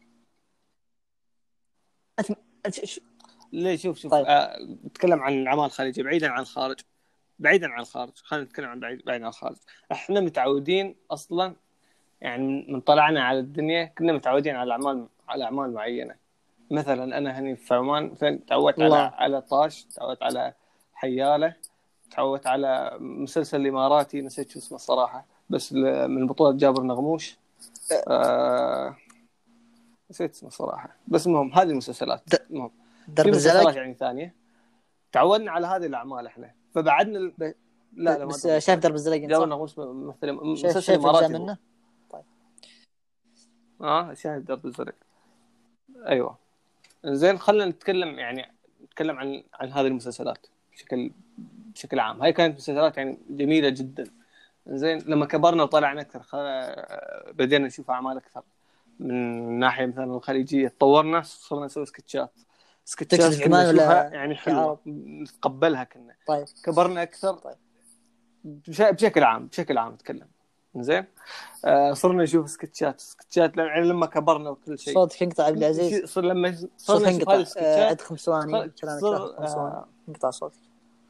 أنت أنت ش... ليه؟ شوف شوف طيب. آه، نتكلم عن الأعمال الخارجية بعيدا عن الخارج، بعيدا عن الخارج خلينا نتكلم عن بعيد بعيدا عن الخارج. احنا متعودين أصلا يعني من طلعنا على الدنيا كنا متعودين على أعمال على أعمال معينة. مثلا أنا هني في عمان تعودت على الله. على طاش، تعودت على حيالة، تعودت على مسلسل إماراتي نسيت شو اسمه الصراحة، بس من بطولة جابر نغموش. آه... نسيت اسمه الصراحة، بس المهم هذه المسلسلات. المهم في مسلسلات يعني ثانية تعودنا على هذه الأعمال إحنا، فبعدنا ال... ب... لا لا بس شايف درب الزلق جابر نغموش مثل مسلسل شايف إماراتي أجزاء منه. طيب آه شاهد درب الزرق. أيوة زين، خلينا نتكلم يعني نتكلم عن عن هذه المسلسلات بشكل بشكل عام. هاي كانت مسلسلات يعني جميلة جدا. زين لما كبرنا وطلعنا أكثر خ... بدينا نشوف أعمال أكثر من ناحية مثلا الخليجية، تطورنا صرنا نسوي سكتشات سكتشات كنا نشوفها يعني حلوة نتقبلها كنا. طيب كبرنا أكثر. طيب بش... بشكل عام بشكل عام نتكلم. زين آه صرنا نشوف سكتشات سكتشات يعني لما كبرنا وكل شيء. صوتك ينقطع عبد العزيز. صر لما صرنا نشوف هذه السكتشات. عد خمس ثواني كلامك صر... خمس ثواني ينقطع صوتك.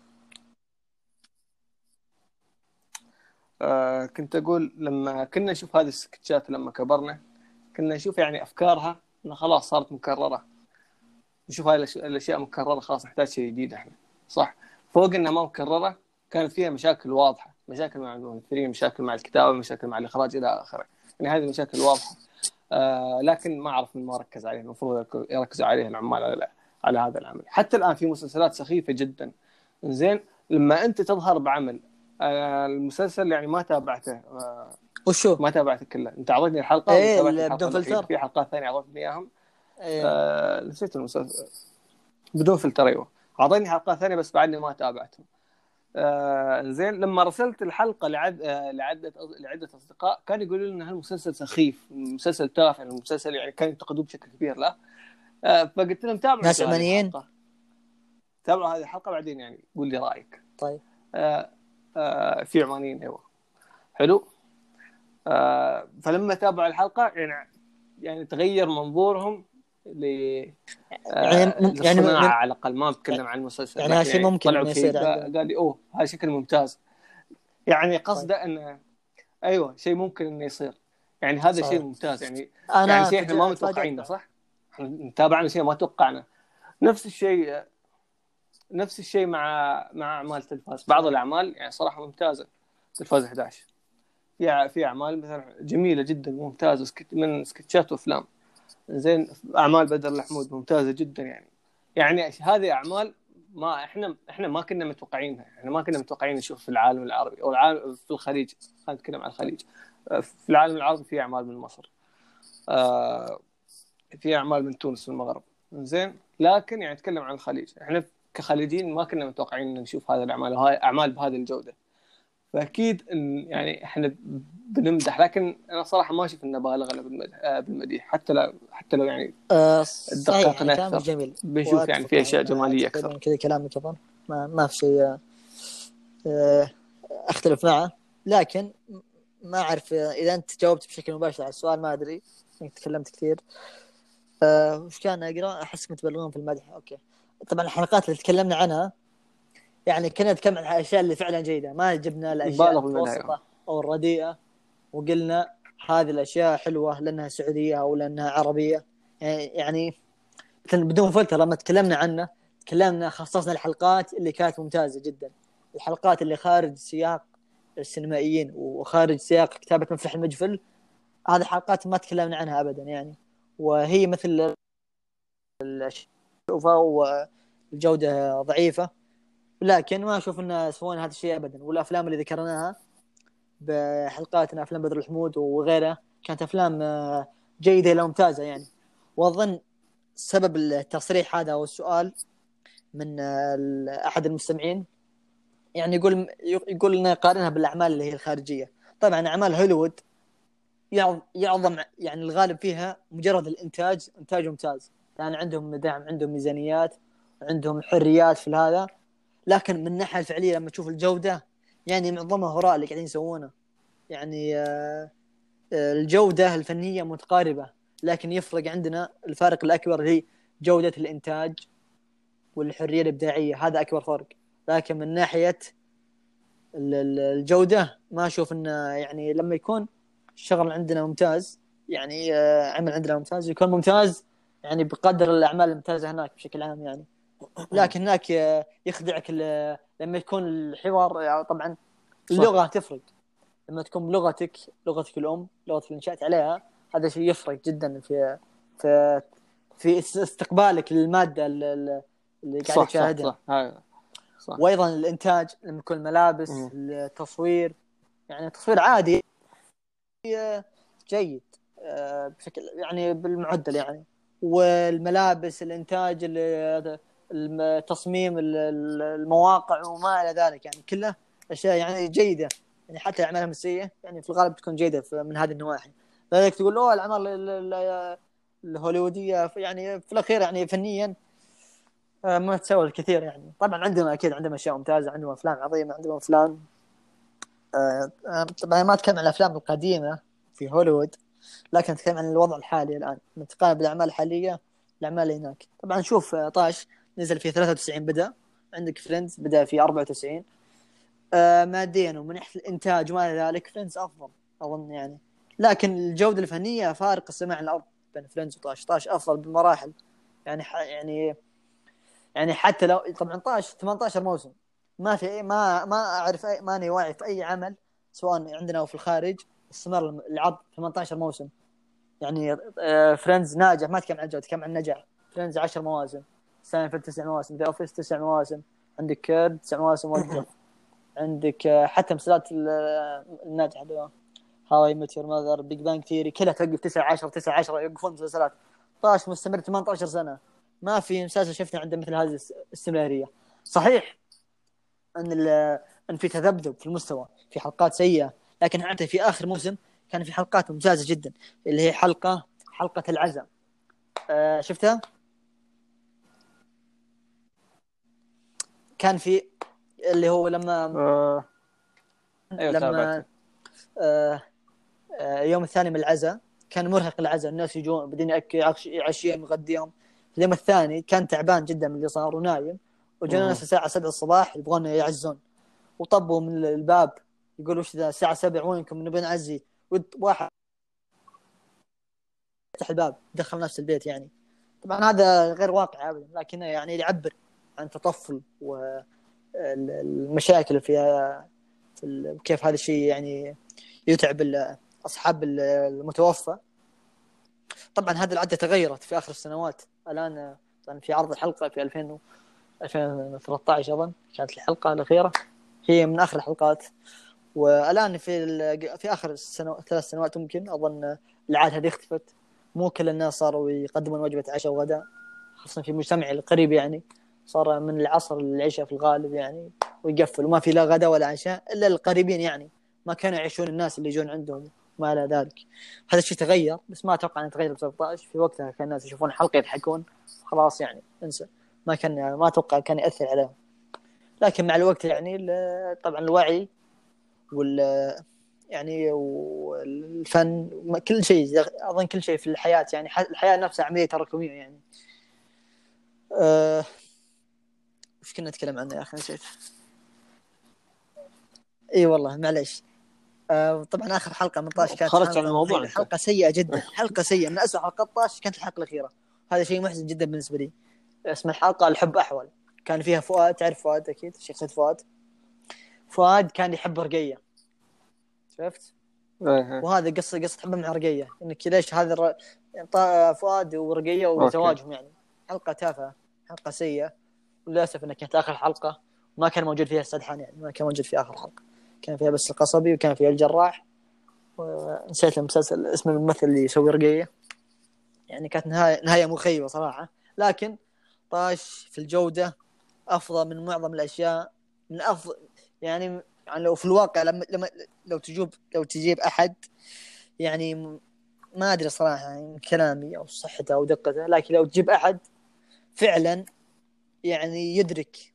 آه كنت أقول لما كنا نشوف هذه السكتشات لما كبرنا كنا نشوف يعني أفكارها إنها خلاص صارت مكررة. نشوف هاي الأشياء مكررة خلاص نحتاج شيء جديد إحنا. صح فوق إنها ما مكررة كانت فيها مشاكل واضحة، مشاكل مع الممثلين، مشاكل مع الكتابة، مشاكل مع الإخراج إلى آخره. يعني هذه مشاكل واضحة. آه لكن ما أعرف من ما ركز عليها، المفروض يركزوا عليها العمال على على هذا العمل. حتى الآن في مسلسلات سخيفة جدا. زين لما أنت تظهر بعمل آه المسلسل يعني ما تابعته آه وشو ما تابعته كله. أنت عطيتني الحلقة إيه وتابعت بدون فلتر. في حلقات ثانية عطيتني إياهم. إيه. آه نسيت المسلسل بدون فلتر. أيوة عطيني حلقات ثانية بس بعدني ما تابعتهم. آه زين لما رسلت الحلقة لعد آه لعدة لعدة أصدقاء كانوا يقولوا لي إن هالمسلسل سخيف، مسلسل تافه، المسلسل يعني كان ينتقدوه بشكل كبير. لا آه فقلت لهم تابعوا ناس عمانيين تابعوا هذه الحلقة بعدين يعني قول لي رأيك. طيب آه آه في عمانيين ايوه حلو. آه فلما تابعوا الحلقه يعني يعني تغير منظورهم ل يعني آه مم... يعني للصناعه من... على الاقل، ما بتكلم عن المسلسل يعني لكن هالشيء يعني ممكن طلعوا انه بشيء يصير قا- عندهم. قال لي اوه هذا شكل ممتاز. يعني طيب قصده انه ايوه شيء ممكن انه يصير، يعني هذا شيء صحيح. ممتاز يعني. يعني انا شيء احنا فج... ما تفاجأت متوقعينه بعد. صح، احنا نتابعنا شيء ما توقعنا. نفس الشيء نفس الشيء مع مع اعمال تلفاز، بعض صحيح. الاعمال يعني صراحه ممتازه. تلفاز احد عشر في في اعمال مثلا جميله جدا ممتازه، سكت من سكتشات وافلام زين. اعمال بدر الحمود ممتازه جدا يعني. يعني هذه اعمال ما احنا احنا ما كنا متوقعينها، احنا ما كنا متوقعين نشوف في العالم العربي او العالم في الخليج. خلينا نتكلم عن الخليج. في العالم العربي في اعمال من مصر، آه في اعمال من تونس والمغرب زين. لكن يعني نتكلم عن الخليج، احنا كخليجيين ما كنا متوقعين ان نشوف هذه الاعمال وهاي اعمال بهذه الجوده. فاكيد ان يعني احنا بنمدح، لكن انا صراحه ما اشوف انه بالغنا بالمدح آه، بالمديح. حتى لو حتى لو يعني أه صحيح، يعني دققنا كلامك اكثر جميل بنشوف يعني واتفق في يعني اشياء مع جماليه تقريبا اكثر. كذا كلامك اظن ما ما في شيء أه اختلف معه. لكن ما اعرف اذا انت جاوبت بشكل مباشر على السؤال، ما ادري انك تكلمت كثير. أه وش كان اقرا احس متبالغون في المدح. اوكي طبعا الحلقات اللي تكلمنا عنها يعني كنا نتكلم عن الاشياء اللي فعلا جيده، ما جبنا الاشياء بالغ بالمدح. المتوسطه او الرديئه وقلنا هذه الاشياء حلوه لانها سعوديه او لانها عربيه. يعني مثلا بدون فلتر لما تكلمنا عنه تكلمنا خصصنا الحلقات اللي كانت ممتازه جدا، الحلقات اللي خارج سياق السينمائيين وخارج سياق كتابه مفتاح المجفل، هذه حلقات ما تكلمنا عنها ابدا يعني. وهي مثل الشوفه والجوده ضعيفه، لكن ما اشوف ان يسوون هذا الشيء ابدا. والافلام اللي ذكرناها بحلقاتنا افلام بدر الحمود وغيرها كانت افلام جيده الى ممتازه يعني. واظن سبب التصريح هذا او السؤال من احد المستمعين يعني يقول يقول لنا قارنها بالاعمال اللي هي الخارجيه. طبعا اعمال هوليوود يعظم يعني الغالب فيها مجرد الانتاج انتاج ممتاز، يعني عندهم دعم، عندهم ميزانيات، عندهم حريات في هذا. لكن من الناحيه الفعليه لما تشوف الجوده يعني معظمها هراء اللي قاعدين يسوونه. يعني الجوده الفنيه متقاربه، لكن يفرق عندنا الفارق الاكبر هي جوده الانتاج والحريه الابداعيه، هذا اكبر فرق. لكن من ناحيه الجوده ما اشوف انه يعني لما يكون الشغل عندنا ممتاز يعني عمل عندنا ممتاز يكون ممتاز يعني بقدر الاعمال الممتازه هناك بشكل عام يعني. لكن هناك يخدعك لما يكون الحوار. طبعا اللغه تفرق، لما تكون بلغتك لغتك الام لغتك اللي نشأت عليها، هذا شيء يفرق جدا في في في استقبالك للماده اللي قاعد صح صح تشاهدها. صح هاي صح. وايضا الانتاج لما يكون الملابس مم. التصوير يعني تصوير عادي جيد بشكل يعني بالمعدل يعني. والملابس الانتاج التصميم المواقع وما الى ذلك يعني كله اشياء يعني جيده يعني. حتى الاعمال الهندسيه يعني في الغالب تكون جيده من هذه النواحي. لذلك تقول له الاعمال الهوليووديه يعني في الاخير يعني فنيا ما تسوي الكثير يعني. طبعا عندنا اكيد عندنا اشياء ممتازه، عندنا افلام عظيمه، عندنا افلام طبعا ما اتكلم عن الافلام القديمه في هوليوود، لكن اتكلم عن الوضع الحالي الان نتقارن بالاعمال الحاليه الاعمال هناك. طبعا شوف طاش نزل في ثلاثة وتسعين بدا، عندك فريندز بدا في أربعة وتسعين. آه ماديا ومن ناحيه الانتاج وما الى ذلك فريندز افضل اظن يعني. لكن الجوده الفنيه فارق السماء الارض بين فريندز وطاش. طاش افضل بمراحل يعني يعني يعني حتى لو طبعا طاش ثمانية عشر موسم، ما في ما ما اعرف أي ماني واعي في اي عمل سواء عندنا او في الخارج استمر العرض ثمانية عشر موسم يعني. فريندز ناجح، ما تكلم عن الجوده تكلم عن النجاح. فريندز عشر مواسم، ساينفيلد تسع مواسم، ذا اوفيس تسع مواسم، عندك كيرد تسع مواسم وقف. عندك حتى مسلسلات الناجحه اللي هاو اي ميت يور ماذر، بيج بانج ثيوري، كلها توقف تسعة عشر تسعة عشر يوقفون مسلسلات. طاش مستمر ثمانية عشر سنه، ما في مسلسل شفنا عنده مثل هذه الاستمراريه. صحيح ان ان في تذبذب في المستوى، في حلقات سيئه، لكن حتى في اخر موسم كان في حلقات ممتازه جدا اللي هي حلقه حلقه العزاء. أه شفتها؟ كان في اللي هو لما آه. أيوة لما تابعته. آه آه يوم الثاني من العزاء كان مرهق العزاء، الناس يجون بدين يأكل عشيهم يغديهم. اليوم الثاني كان تعبان جدا من اللي صار ونايم، وجانا ناس الساعة سبعة الصباح يبغون يعزون، وطبوا من الباب يقولوا وش ذا الساعة سبعة وينكم نبي نعزي، واحد يفتح الباب دخل نفس البيت يعني. طبعا هذا غير واقع أبدا، لكنه يعني يعبر عن تطفل والمشاكل فيها في كيف هذا الشيء يعني يتعب أصحاب المتوفى. طبعا هذه العادة تغيرت في آخر السنوات. الآن في عرض الحلقة في ألفين وثلاثة عشر أظن كانت الحلقة الأخيرة، هي من آخر الحلقات. والآن في في آخر السنوات ثلاث سنوات ممكن أظن العادة هذه اختفت. مو كل الناس صاروا يقدمون وجبة عشاء وغداء، خاصة في مجتمعي القريب يعني صار من العصر للعشاء في الغالب يعني، ويقفل وما في لا غداء ولا عشاء إلا القريبين يعني، ما كانوا يعيشون الناس اللي يجون عندهم ما إلى ذلك. هذا الشيء تغير، بس ما أتوقع أن تغير بسبب طاش. في وقتها كان الناس يشوفون حلقة يضحكون خلاص يعني انسى، ما كان ما أتوقع كان يأثر عليهم. لكن مع الوقت يعني طبعا الوعي وال يعني والفن كل شيء، أظن كل شيء في الحياة يعني الحياة نفسها عملية تراكمية يعني. أه... وش كنا نتكلم عنه يا أخي نسيت. إيه والله معليش. أه... طبعا آخر حلقة من طاش كانت خرجت عن الموضوع. حلقة سيئة جدا، حلقة سيئة من أسوأ حلقات طاش كانت الحلقة الأخيرة. هذا شيء محزن جدا بالنسبة لي. اسم الحلقة الحب أحول، كان فيها فؤاد، تعرف فؤاد أكيد شخصية فؤاد. فؤاد كان يحب رقية، شفت؟ وهذا قصة قصة حب مع رقية، إنك ليش هذا الر... فؤاد ورقية وزواجهم يعني. حلقة تافهة، حلقة سيئة، وللأسف إنها كانت آخر حلقة، ما كان موجود فيها السدحان يعني، ما كان موجود في آخر حلقة، كان فيها بس القصبي وكان فيها الجراح، ونسيت المسلسل اسم الممثل اللي يسوي رقية يعني. كانت نهاية نهاية مخيبة صراحة. لكن طاش في الجودة أفضل من معظم الأشياء، من أفضل يعني. يعني لو في الواقع لما لما لو تجيب لو تجيب أحد يعني ما أدري صراحة يعني كلامي أو صحته أو دقته، لكن لو تجيب أحد فعلا يعني يدرك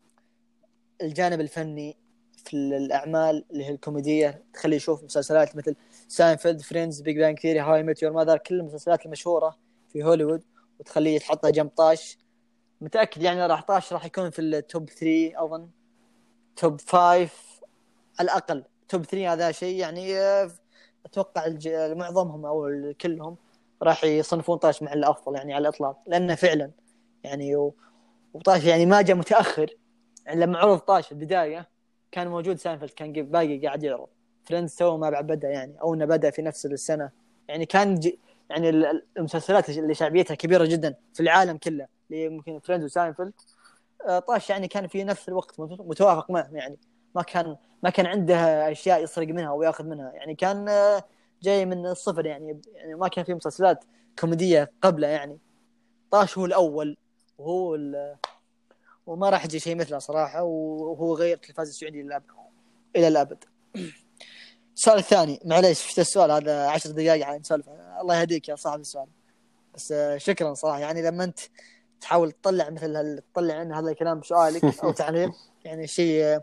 الجانب الفني في الأعمال اللي هي الكوميدية، تخليه يشوف مسلسلات مثل ساينفيلد، فريندز، بيج بانج ثيري، هاي ميت يور ماذر، كل المسلسلات المشهورة في هوليوود، وتخليه يتحطها جنب طاش. متأكد يعني راح طاش راح يكون في التوب ثري أظن، توب فايف على الأقل. توب ثري هذا شيء يعني أتوقع معظمهم أو كلهم راح يصنفون طاش مع الأفضل يعني على الإطلاق، لأنه فعلا يعني وطاش يعني ما جاء متأخر يعني. لما عرض طاش في البداية كان موجود ساينفيلد، كان باقي قاعد يعرض. فريندز تو ما بعد بدأ يعني، أو إنه بدأ في نفس السنة يعني. كان يعني المسلسلات اللي شعبيتها كبيرة جدا في العالم كله اللي ممكن فريندز وساينفيلد، طاش يعني كان في نفس الوقت متوافق معه يعني. ما كان ما كان عنده أشياء يسرق منها ويأخذ منها يعني، كان جاي من الصفر يعني. يعني ما كان في مسلسلات كوميدية قبله يعني. طاش هو الأول وهو وما راح يجي شيء مثله صراحة، وهو غير التلفاز السعودي إلى الأبد إلى الأبد. السؤال الثاني معليش شفت السؤال هذا عشر دقائق عن نسولف، الله يهديك يا صاحب السؤال، بس شكرا صراحة يعني. لما أنت تحاول تطلع مثل تطلع عنه هذا الكلام بسؤالك أو تعليق يعني شيء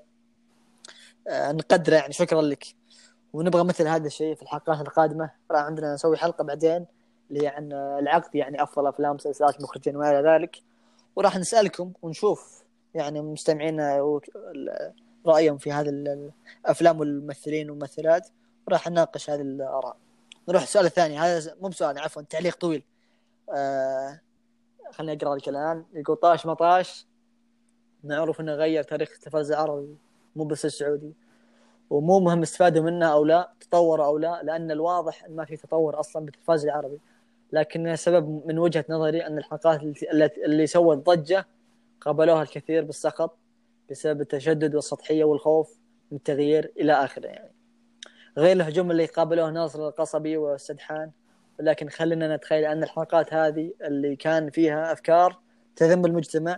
نقدره يعني، شكرا لك. ونبغى مثل هذا الشيء في الحلقات القادمة. راح عندنا نسوي حلقة بعدين اللي هي عن العقد يعني، أفضل أفلام مسلسلات مخرجين وما إلى ذلك، وراح نسألكم ونشوف يعني مستمعينا رأيهم في هذه الأفلام والممثلين والممثلات، وراح نناقش هذه الآراء. نروح السؤال الثاني، هذا مو بسؤال عفوا تعليق طويل. آه خليني أقرأ لك الآن. يقول طاش مطاش معروف أنه غير تاريخ التلفاز العربي مو بس السعودي، ومو مهم استفادوا منه أو لا، تطور أو لا، لأن الواضح أن ما في تطور أصلا بالتلفاز العربي. لكن سبب من وجهة نظري أن الحلقات اللي سوت ضجة قابلوها الكثير بالسخط بسبب التشدد والسطحية والخوف من التغيير إلى آخره يعني، غير الهجوم اللي قابلوه ناصر القصبي والسدحان. ولكن خلينا نتخيل أن الحلقات هذه اللي كان فيها أفكار تذم المجتمع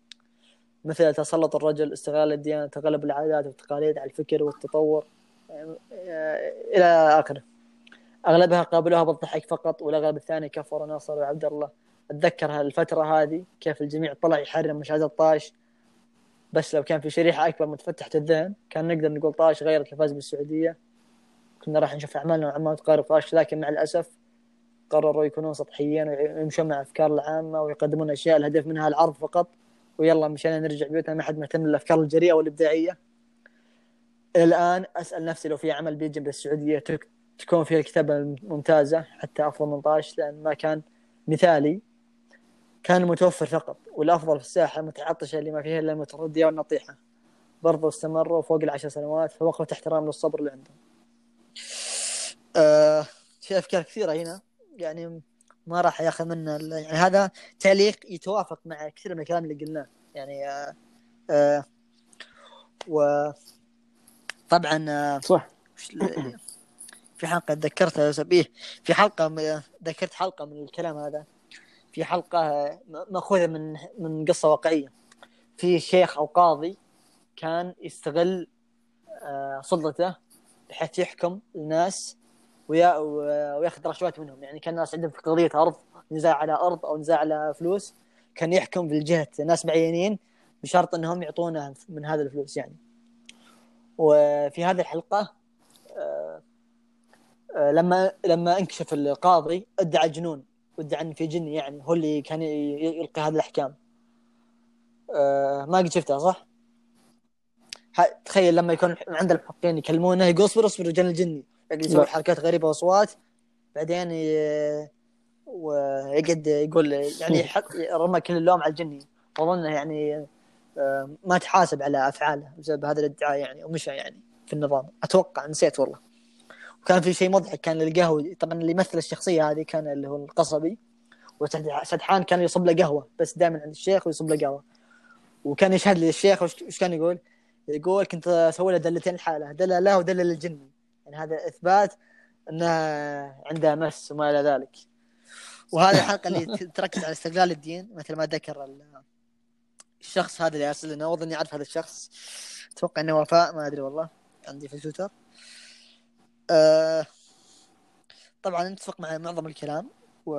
مثل تسلط الرجل، استغلال الديانة، تغلب العادات والتقاليد على الفكر والتطور إلى آخره، أغلبها قابلوها بالضحك فقط، والأغلب الثاني كفر ناصر وعبد الله. أتذكر الفترة هذه كيف الجميع طلع يحرم مشاهدة طاش بس لو كان في شريحة أكبر متفتحة الذهن كان نقدر نقول طاش غيرت الفوز بالسعودية، كنا راح نشوف أعمال نوعا ما تقارب طاش. لكن مع الأسف قرروا يكونون سطحيين ويمشون مع الأفكار العامة ويقدمون أشياء الهدف منها العرض فقط، ويلا مشينا نرجع بيوتنا، ما حد مهتم بالأفكار الجريئة والإبداعية. الآن أسأل نفسي لو في عمل بيجي بالسعودية تكون فيها الكتابة ممتازة حتى أفضل من طاش، لأن ما كان مثالي، كان متوفر فقط، والأفضل في الساحة المتعطشة اللي ما فيها إلا المتردية والنطيحة. برضو استمروا فوق العشر سنوات، فوقفة احترام للصبر اللي عندهم. أه في أفكار كثيرة هنا يعني ما راح ياخذ منا يعني هذا تعليق يتوافق مع كثير من الكلام اللي قلناه يعني. أه أه وطبعا أه صح. في حلقة ذكرتها سبيه، في حلقة ذكرت حلقة من الكلام هذا، في حلقة مأخوذة من من قصة واقعية. في شيخ أو قاضي كان يستغل سلطته بحيث يحكم الناس وياخذ رشوات منهم. يعني كان الناس عندهم في قضية أرض، نزاع على أرض أو نزاع على فلوس، كان يحكم بالجهة ناس معينين بشرط أنهم يعطونه من هذا الفلوس يعني. وفي هذه الحلقة لما لما انكشف القاضي ادعى جنون وادعى أن في جن يعني هو اللي كان يلقي هذه الأحكام. ما قد شفتها صح؟ تخيل لما يكون عند المحققين يكلمونه يقول اصبر اصبر جن الجني، يعني يسوي حركات غريبة وأصوات، بعدين ي... ويقعد يقول يعني حق رمى كل اللوم على الجني، وظنه يعني ما تحاسب على أفعاله بسبب هذا الادعاء يعني، ومشى يعني في النظام. أتوقع نسيت والله. وكان في شيء مضحك، كان القهوة طبعا اللي يمثل الشخصية هذه كان اللي هو القصبي، وسدحان كان يصب له قهوة بس دائما عند الشيخ ويصب له قهوة، وكان يشهد للشيخ. وش كان يقول؟ يقول كنت أسوي له دلتين الحالة، دل له ودل للجن، يعني هذا إثبات أنه عنده مس وما إلى ذلك. وهذه الحلقة اللي تركز على استغلال الدين، مثل ما ذكر الشخص هذا اللي أرسل لنا، وظني أعرف هذا الشخص، أتوقع أنه وفاء، ما أدري والله، عندي في تويتر. أه طبعا نتفق مع معظم الكلام. و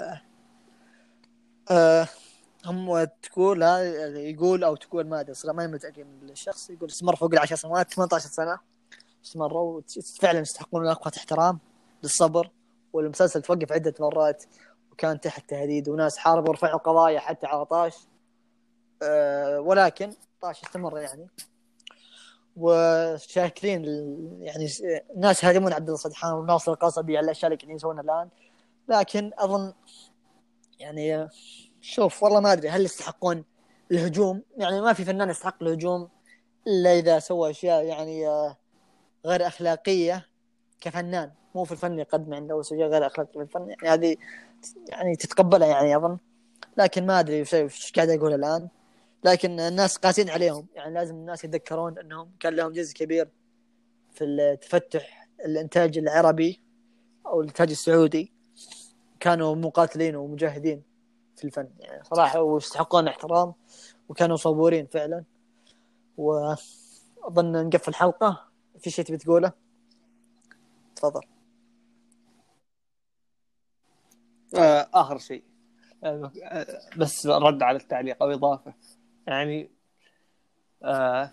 أه هم تقول يقول أو تقول ما أدري صراحة، ما متأكد من الشخص، يقول استمر فوق العشر سنوات ثمانية عشر سنة استمروا، فعلا يستحقون نقطة احترام للصبر. والمسلسل توقف عدة مرات وكان تحت تهديد، وناس حاربوا ورفعوا قضايا حتى على طاش، أه ولكن طاش استمر يعني. وشاكرين يعني الناس هادمون عبد الله سدحان وناصر القصبي على الأشياء اللي قاعدين يسوونها الآن. لكن أظن يعني شوف والله ما أدري هل يستحقون الهجوم، يعني ما في فنان يستحق الهجوم إلا إذا سوى أشياء يعني غير أخلاقية كفنان، مو في الفن يقدم عنده أشياء غير أخلاقية في الفن، يعني هذه يعني تتقبلها يعني أظن. لكن ما أدري وش قاعد أقول الآن، لكن الناس قاسين عليهم، يعني لازم الناس يتذكرون أنهم كان لهم جزء كبير في التفتح الإنتاج العربي أو الإنتاج السعودي، كانوا مقاتلين ومجاهدين في الفن يعني صراحة، ويستحقون احترام وكانوا صبورين فعلا. وأظن نقفل الحلقة. في شيء تبي تقوله؟ تفضل. آه آخر شيء آه بس رد على التعليق أو إضافة يعني. آه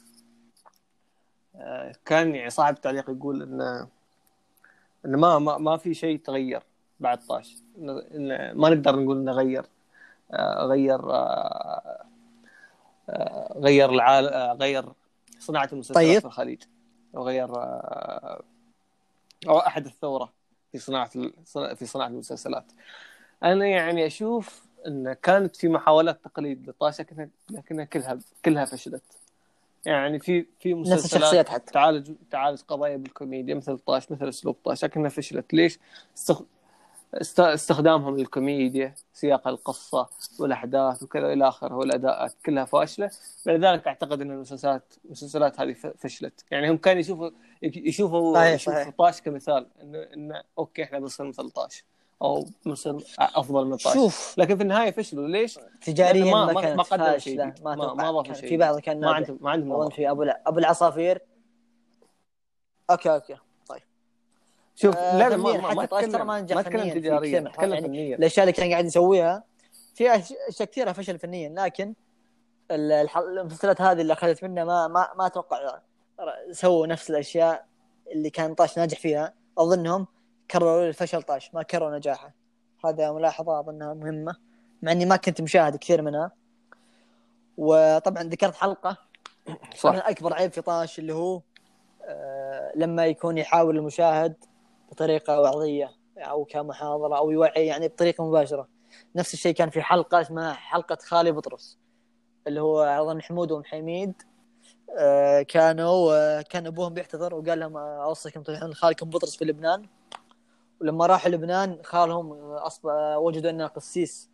آه كان يعني صاحب التعليق يقول إن إن ما ما ما في شيء تغير بعد طاش، إن ما نقدر نقول إنه غير آه غير آه آه غير العالم، آه غير صناعة المسلسلات طيب. في الخليج، وغير آه أو أحد الثورة في صناعة في صناعة المسلسلات. أنا يعني أشوف إن كانت في محاولات تقليد لطاش، لكنها لكنها كلها كلها فشلت. يعني في في مسلسلات حتى تعالج تعالج قضايا بالكوميديا مثل طاش، مثل أسلوب طاش، لكنها فشلت. ليش؟ استخ... است... استخدامهم للكوميديا، سياق القصة والأحداث وكذا إلى آخره، والأداءات كلها فاشلة. لذلك أعتقد أن المسلسلات المسلسلات هذه فشلت. يعني هم كانوا يشوفوا يشوفوا يشوفوا طاش كمثال إنه إنه أوكي إحنا بنصير مثل طاش أو مثل أفضل من طاش، شوف. لكن في النهاية فشلوا. ليش؟ تجاريا ما ما كانت ما قدموا شيء شيء، ما ما ما ضافوا شيء، في بعض كان ما عندهم ما عندهم أظن في أبو أبو العصافير. أوكي أوكي طيب. شوف آه لا ما ما حتى ما طاش ترى ما نجح اتكلم تجاريا، اتكلم يعني فنيا. الأشياء اللي كان قاعد يسويها في أشياء كثيرة فشل فنيا، لكن الح- المسلسلات هذه اللي اخذت منها ما ما ما اتوقع سووا نفس الاشياء اللي كان طاش ناجح فيها. اظنهم كرروا الفشل طاش، ما كرروا نجاحه. هذا ملاحظه اظنها مهمه، مع اني ما كنت مشاهد كثير منها. وطبعا ذكرت حلقه صح. طبعا اكبر عيب في طاش اللي هو آه لما يكون يحاول المشاهد بطريقه وعظيه او كمحاضره او يوعي يعني بطريقه مباشره. نفس الشيء كان في حلقه اسمها حلقه خالي بطرس، اللي هو اظن حمود ومحميد آه كانوا آه كان ابوهم بيعتذر وقال لهم آه اوصيكم تروحون خالكم بطرس في لبنان. ولما راحوا لبنان خالهم آه أصب... آه وجدوا انه قسيس.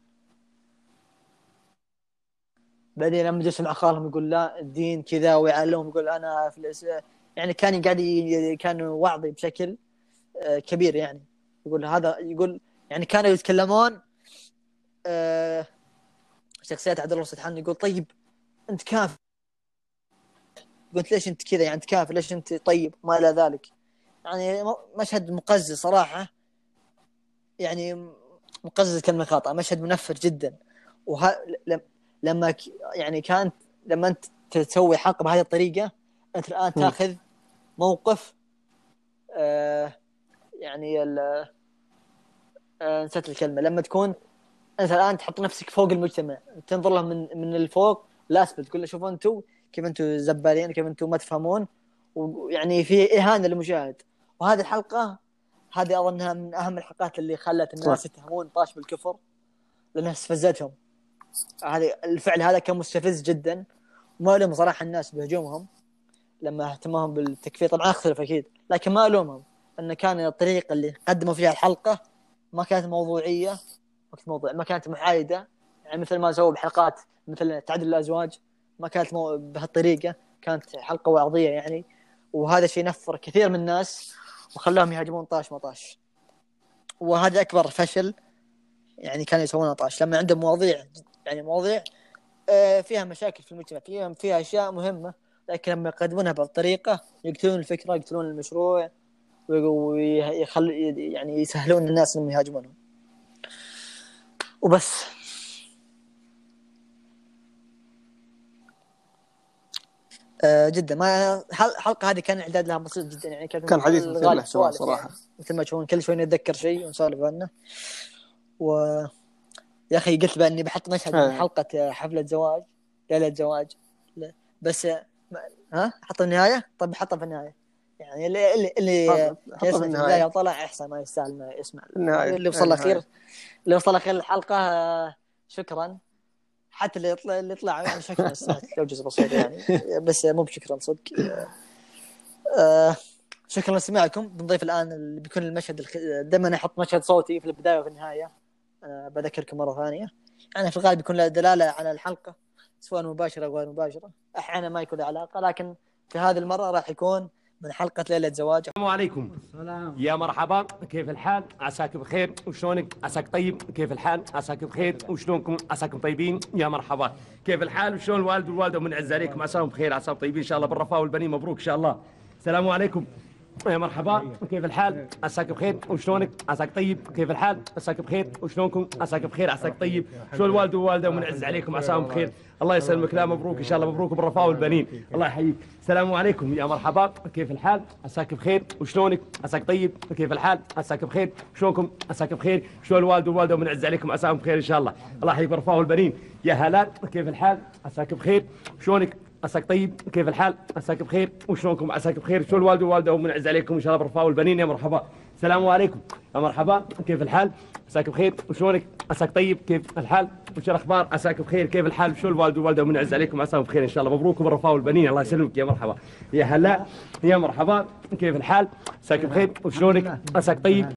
بعدين لما جلس مع خالهم يقول لا الدين كذا، ويعلمهم يقول انا في الأس... يعني كان قاعد ي... كان وعظي بشكل آه كبير. يعني يقول هذا يقول يعني كانوا يتكلمون آه شخصيات عبد الله سدحان يقول طيب انت كافر، قلت ليش انت كذا يعني انت كافر، ليش انت طيب ما الى ذلك. يعني مشهد مقزز صراحه، يعني مقزز كلمه خاطئه، مشهد منفر جدا. وه... لما ك... يعني كانت لما انت تسوي حلقه بهذه الطريقه انت الان تاخذ موقف آه يعني ال... آه نسيت الكلمه. لما تكون انت الان تحط نفسك فوق المجتمع، تنظر له من من الفوق لاسفل، تقول له شوفوا انتم كيف انتم زبالين، كيف انتم ما تفهمون، ويعني في اهانه للمشاهد. وهذه الحلقه هذه اظنها من اهم الحلقات اللي خلت الناس يتهمون طاش بالكفر، لانها استفزتهم. هذه الفعل هذا كان مستفز جدا، وما الوم صراحه الناس بهجومهم لما اهتمهم بالتكفير. طبعا اختلف اكيد، لكن ما الومهم، ان كان الطريقه اللي قدموا فيها الحلقه ما كانت موضوعيه، موضوع ما كانت محايده. يعني مثل ما سووا بحلقات مثل تعدد الازواج ما كانت مو... بهالطريقه، كانت حلقه وعظيه يعني. وهذا شيء نفر كثير من الناس وخلاهم يهاجمون طاش ما طاش. وهذا اكبر فشل يعني كانوا يسوونه طاش، لما عندهم مواضيع يعني مواضيع فيها مشاكل في المجتمع، فيها فيها اشياء مهمه، لكن لما يقدمونها بهالطريقه يقتلون الفكره، يقتلون المشروع، ويخل يعني يسهلون الناس انهم يهاجمونهم وبس. آه جدا ما الحلقه هذه كان اعداد لها بسيط جدا يعني، كان حديث مثير سؤال صراحه يعني. مثل ما تشوفون كل شوي نتذكر شيء ونسولف عنه. و يا اخي قلت باني بحط مشهد من حلقه حفله زواج ليله زواج لا. بس ها حط النهايه. طب حطها في النهايه يعني اللي اللي اللي حطها في النهايه طلع احسن ما يستاهل ما يسمع النهاية. اللي وصل الاخير اللي وصل اخير الحلقه شكرا. حتى اللي يطلع اللي يطلع يعني شكرا سمعت لو جزء بسيط يعني، بس مو بشكرا صدق. آه شكرا لسماعكم. بنضيف الان اللي بيكون المشهد الخ... دائما احط مشهد صوتي في البدايه وفي النهايه. أه بذكركم مره ثانيه يعني في الغالب يكون له دلاله على الحلقه سواء مباشره او غير مباشره، احيانا ما يكون له علاقه، لكن في هذه المره راح يكون من حلقه ليله زواج. السلام عليكم. يا مرحبا، كيف الحال؟ عساك بخير وشلونك؟ عساك طيب؟ كيف الحال؟ عساك بخير وشلونكم؟ عساكم طيبين؟ يا مرحبا، كيف الحال وشلون الوالد والوالده ومن عز عليكم؟ عساهم بخير عساهم طيبين ان شاء الله بالرفاه والبنين، مبروك ان شاء الله. السلام عليكم. يا مرحبا، كيف الحال؟ عساك بخير وشلونك؟ عساك طيب؟ كيف الحال؟ عساك بخير وشلونكم؟ عساك بخير عساك طيب؟ شلون الوالد والوالده ومن عز عليكم؟ عساهم بخير. الله يسلمك. لا مبروك ان شاء الله، مبروك بالرفاه والبنين، الله يحييك. السلام عليكم. يا مرحبا، كيف الحال؟ عساك بخير وشلونك؟ عساك طيب؟ كيف الحال؟ عساك بخير شلونكم؟ عساك بخير. شلون الوالد والوالده ومن عز عليكم؟ عساهم بخير ان شاء الله، الله يحييك بالرفاه والبنين. يا هلا، كيف الحال؟ عساك بخير شلونك؟ عساك طيب؟ كيف الحال؟ عساك بخير وشلونكم؟ عساك بخير. شلون الوالد والوالده ومن عز عليكم ان شاء الله بالرفاه والبنين. يا مرحبا. السلام عليكم. يا مرحبا، كيف الحال؟ عساك بخير وشلونك؟ عساك طيب؟ كيف الحال؟ وش الاخبار؟ عساك بخير. كيف الحال؟ شلون الوالد والوالده ومن عز عليكم؟ عساهم بخير ان شاء الله، مبروك بالرفاه والبنين، الله يسلمك. يا مرحبا. يا هلا، يا مرحبا، كيف الحال؟ عساك بخير وشلونك؟ عساك طيب؟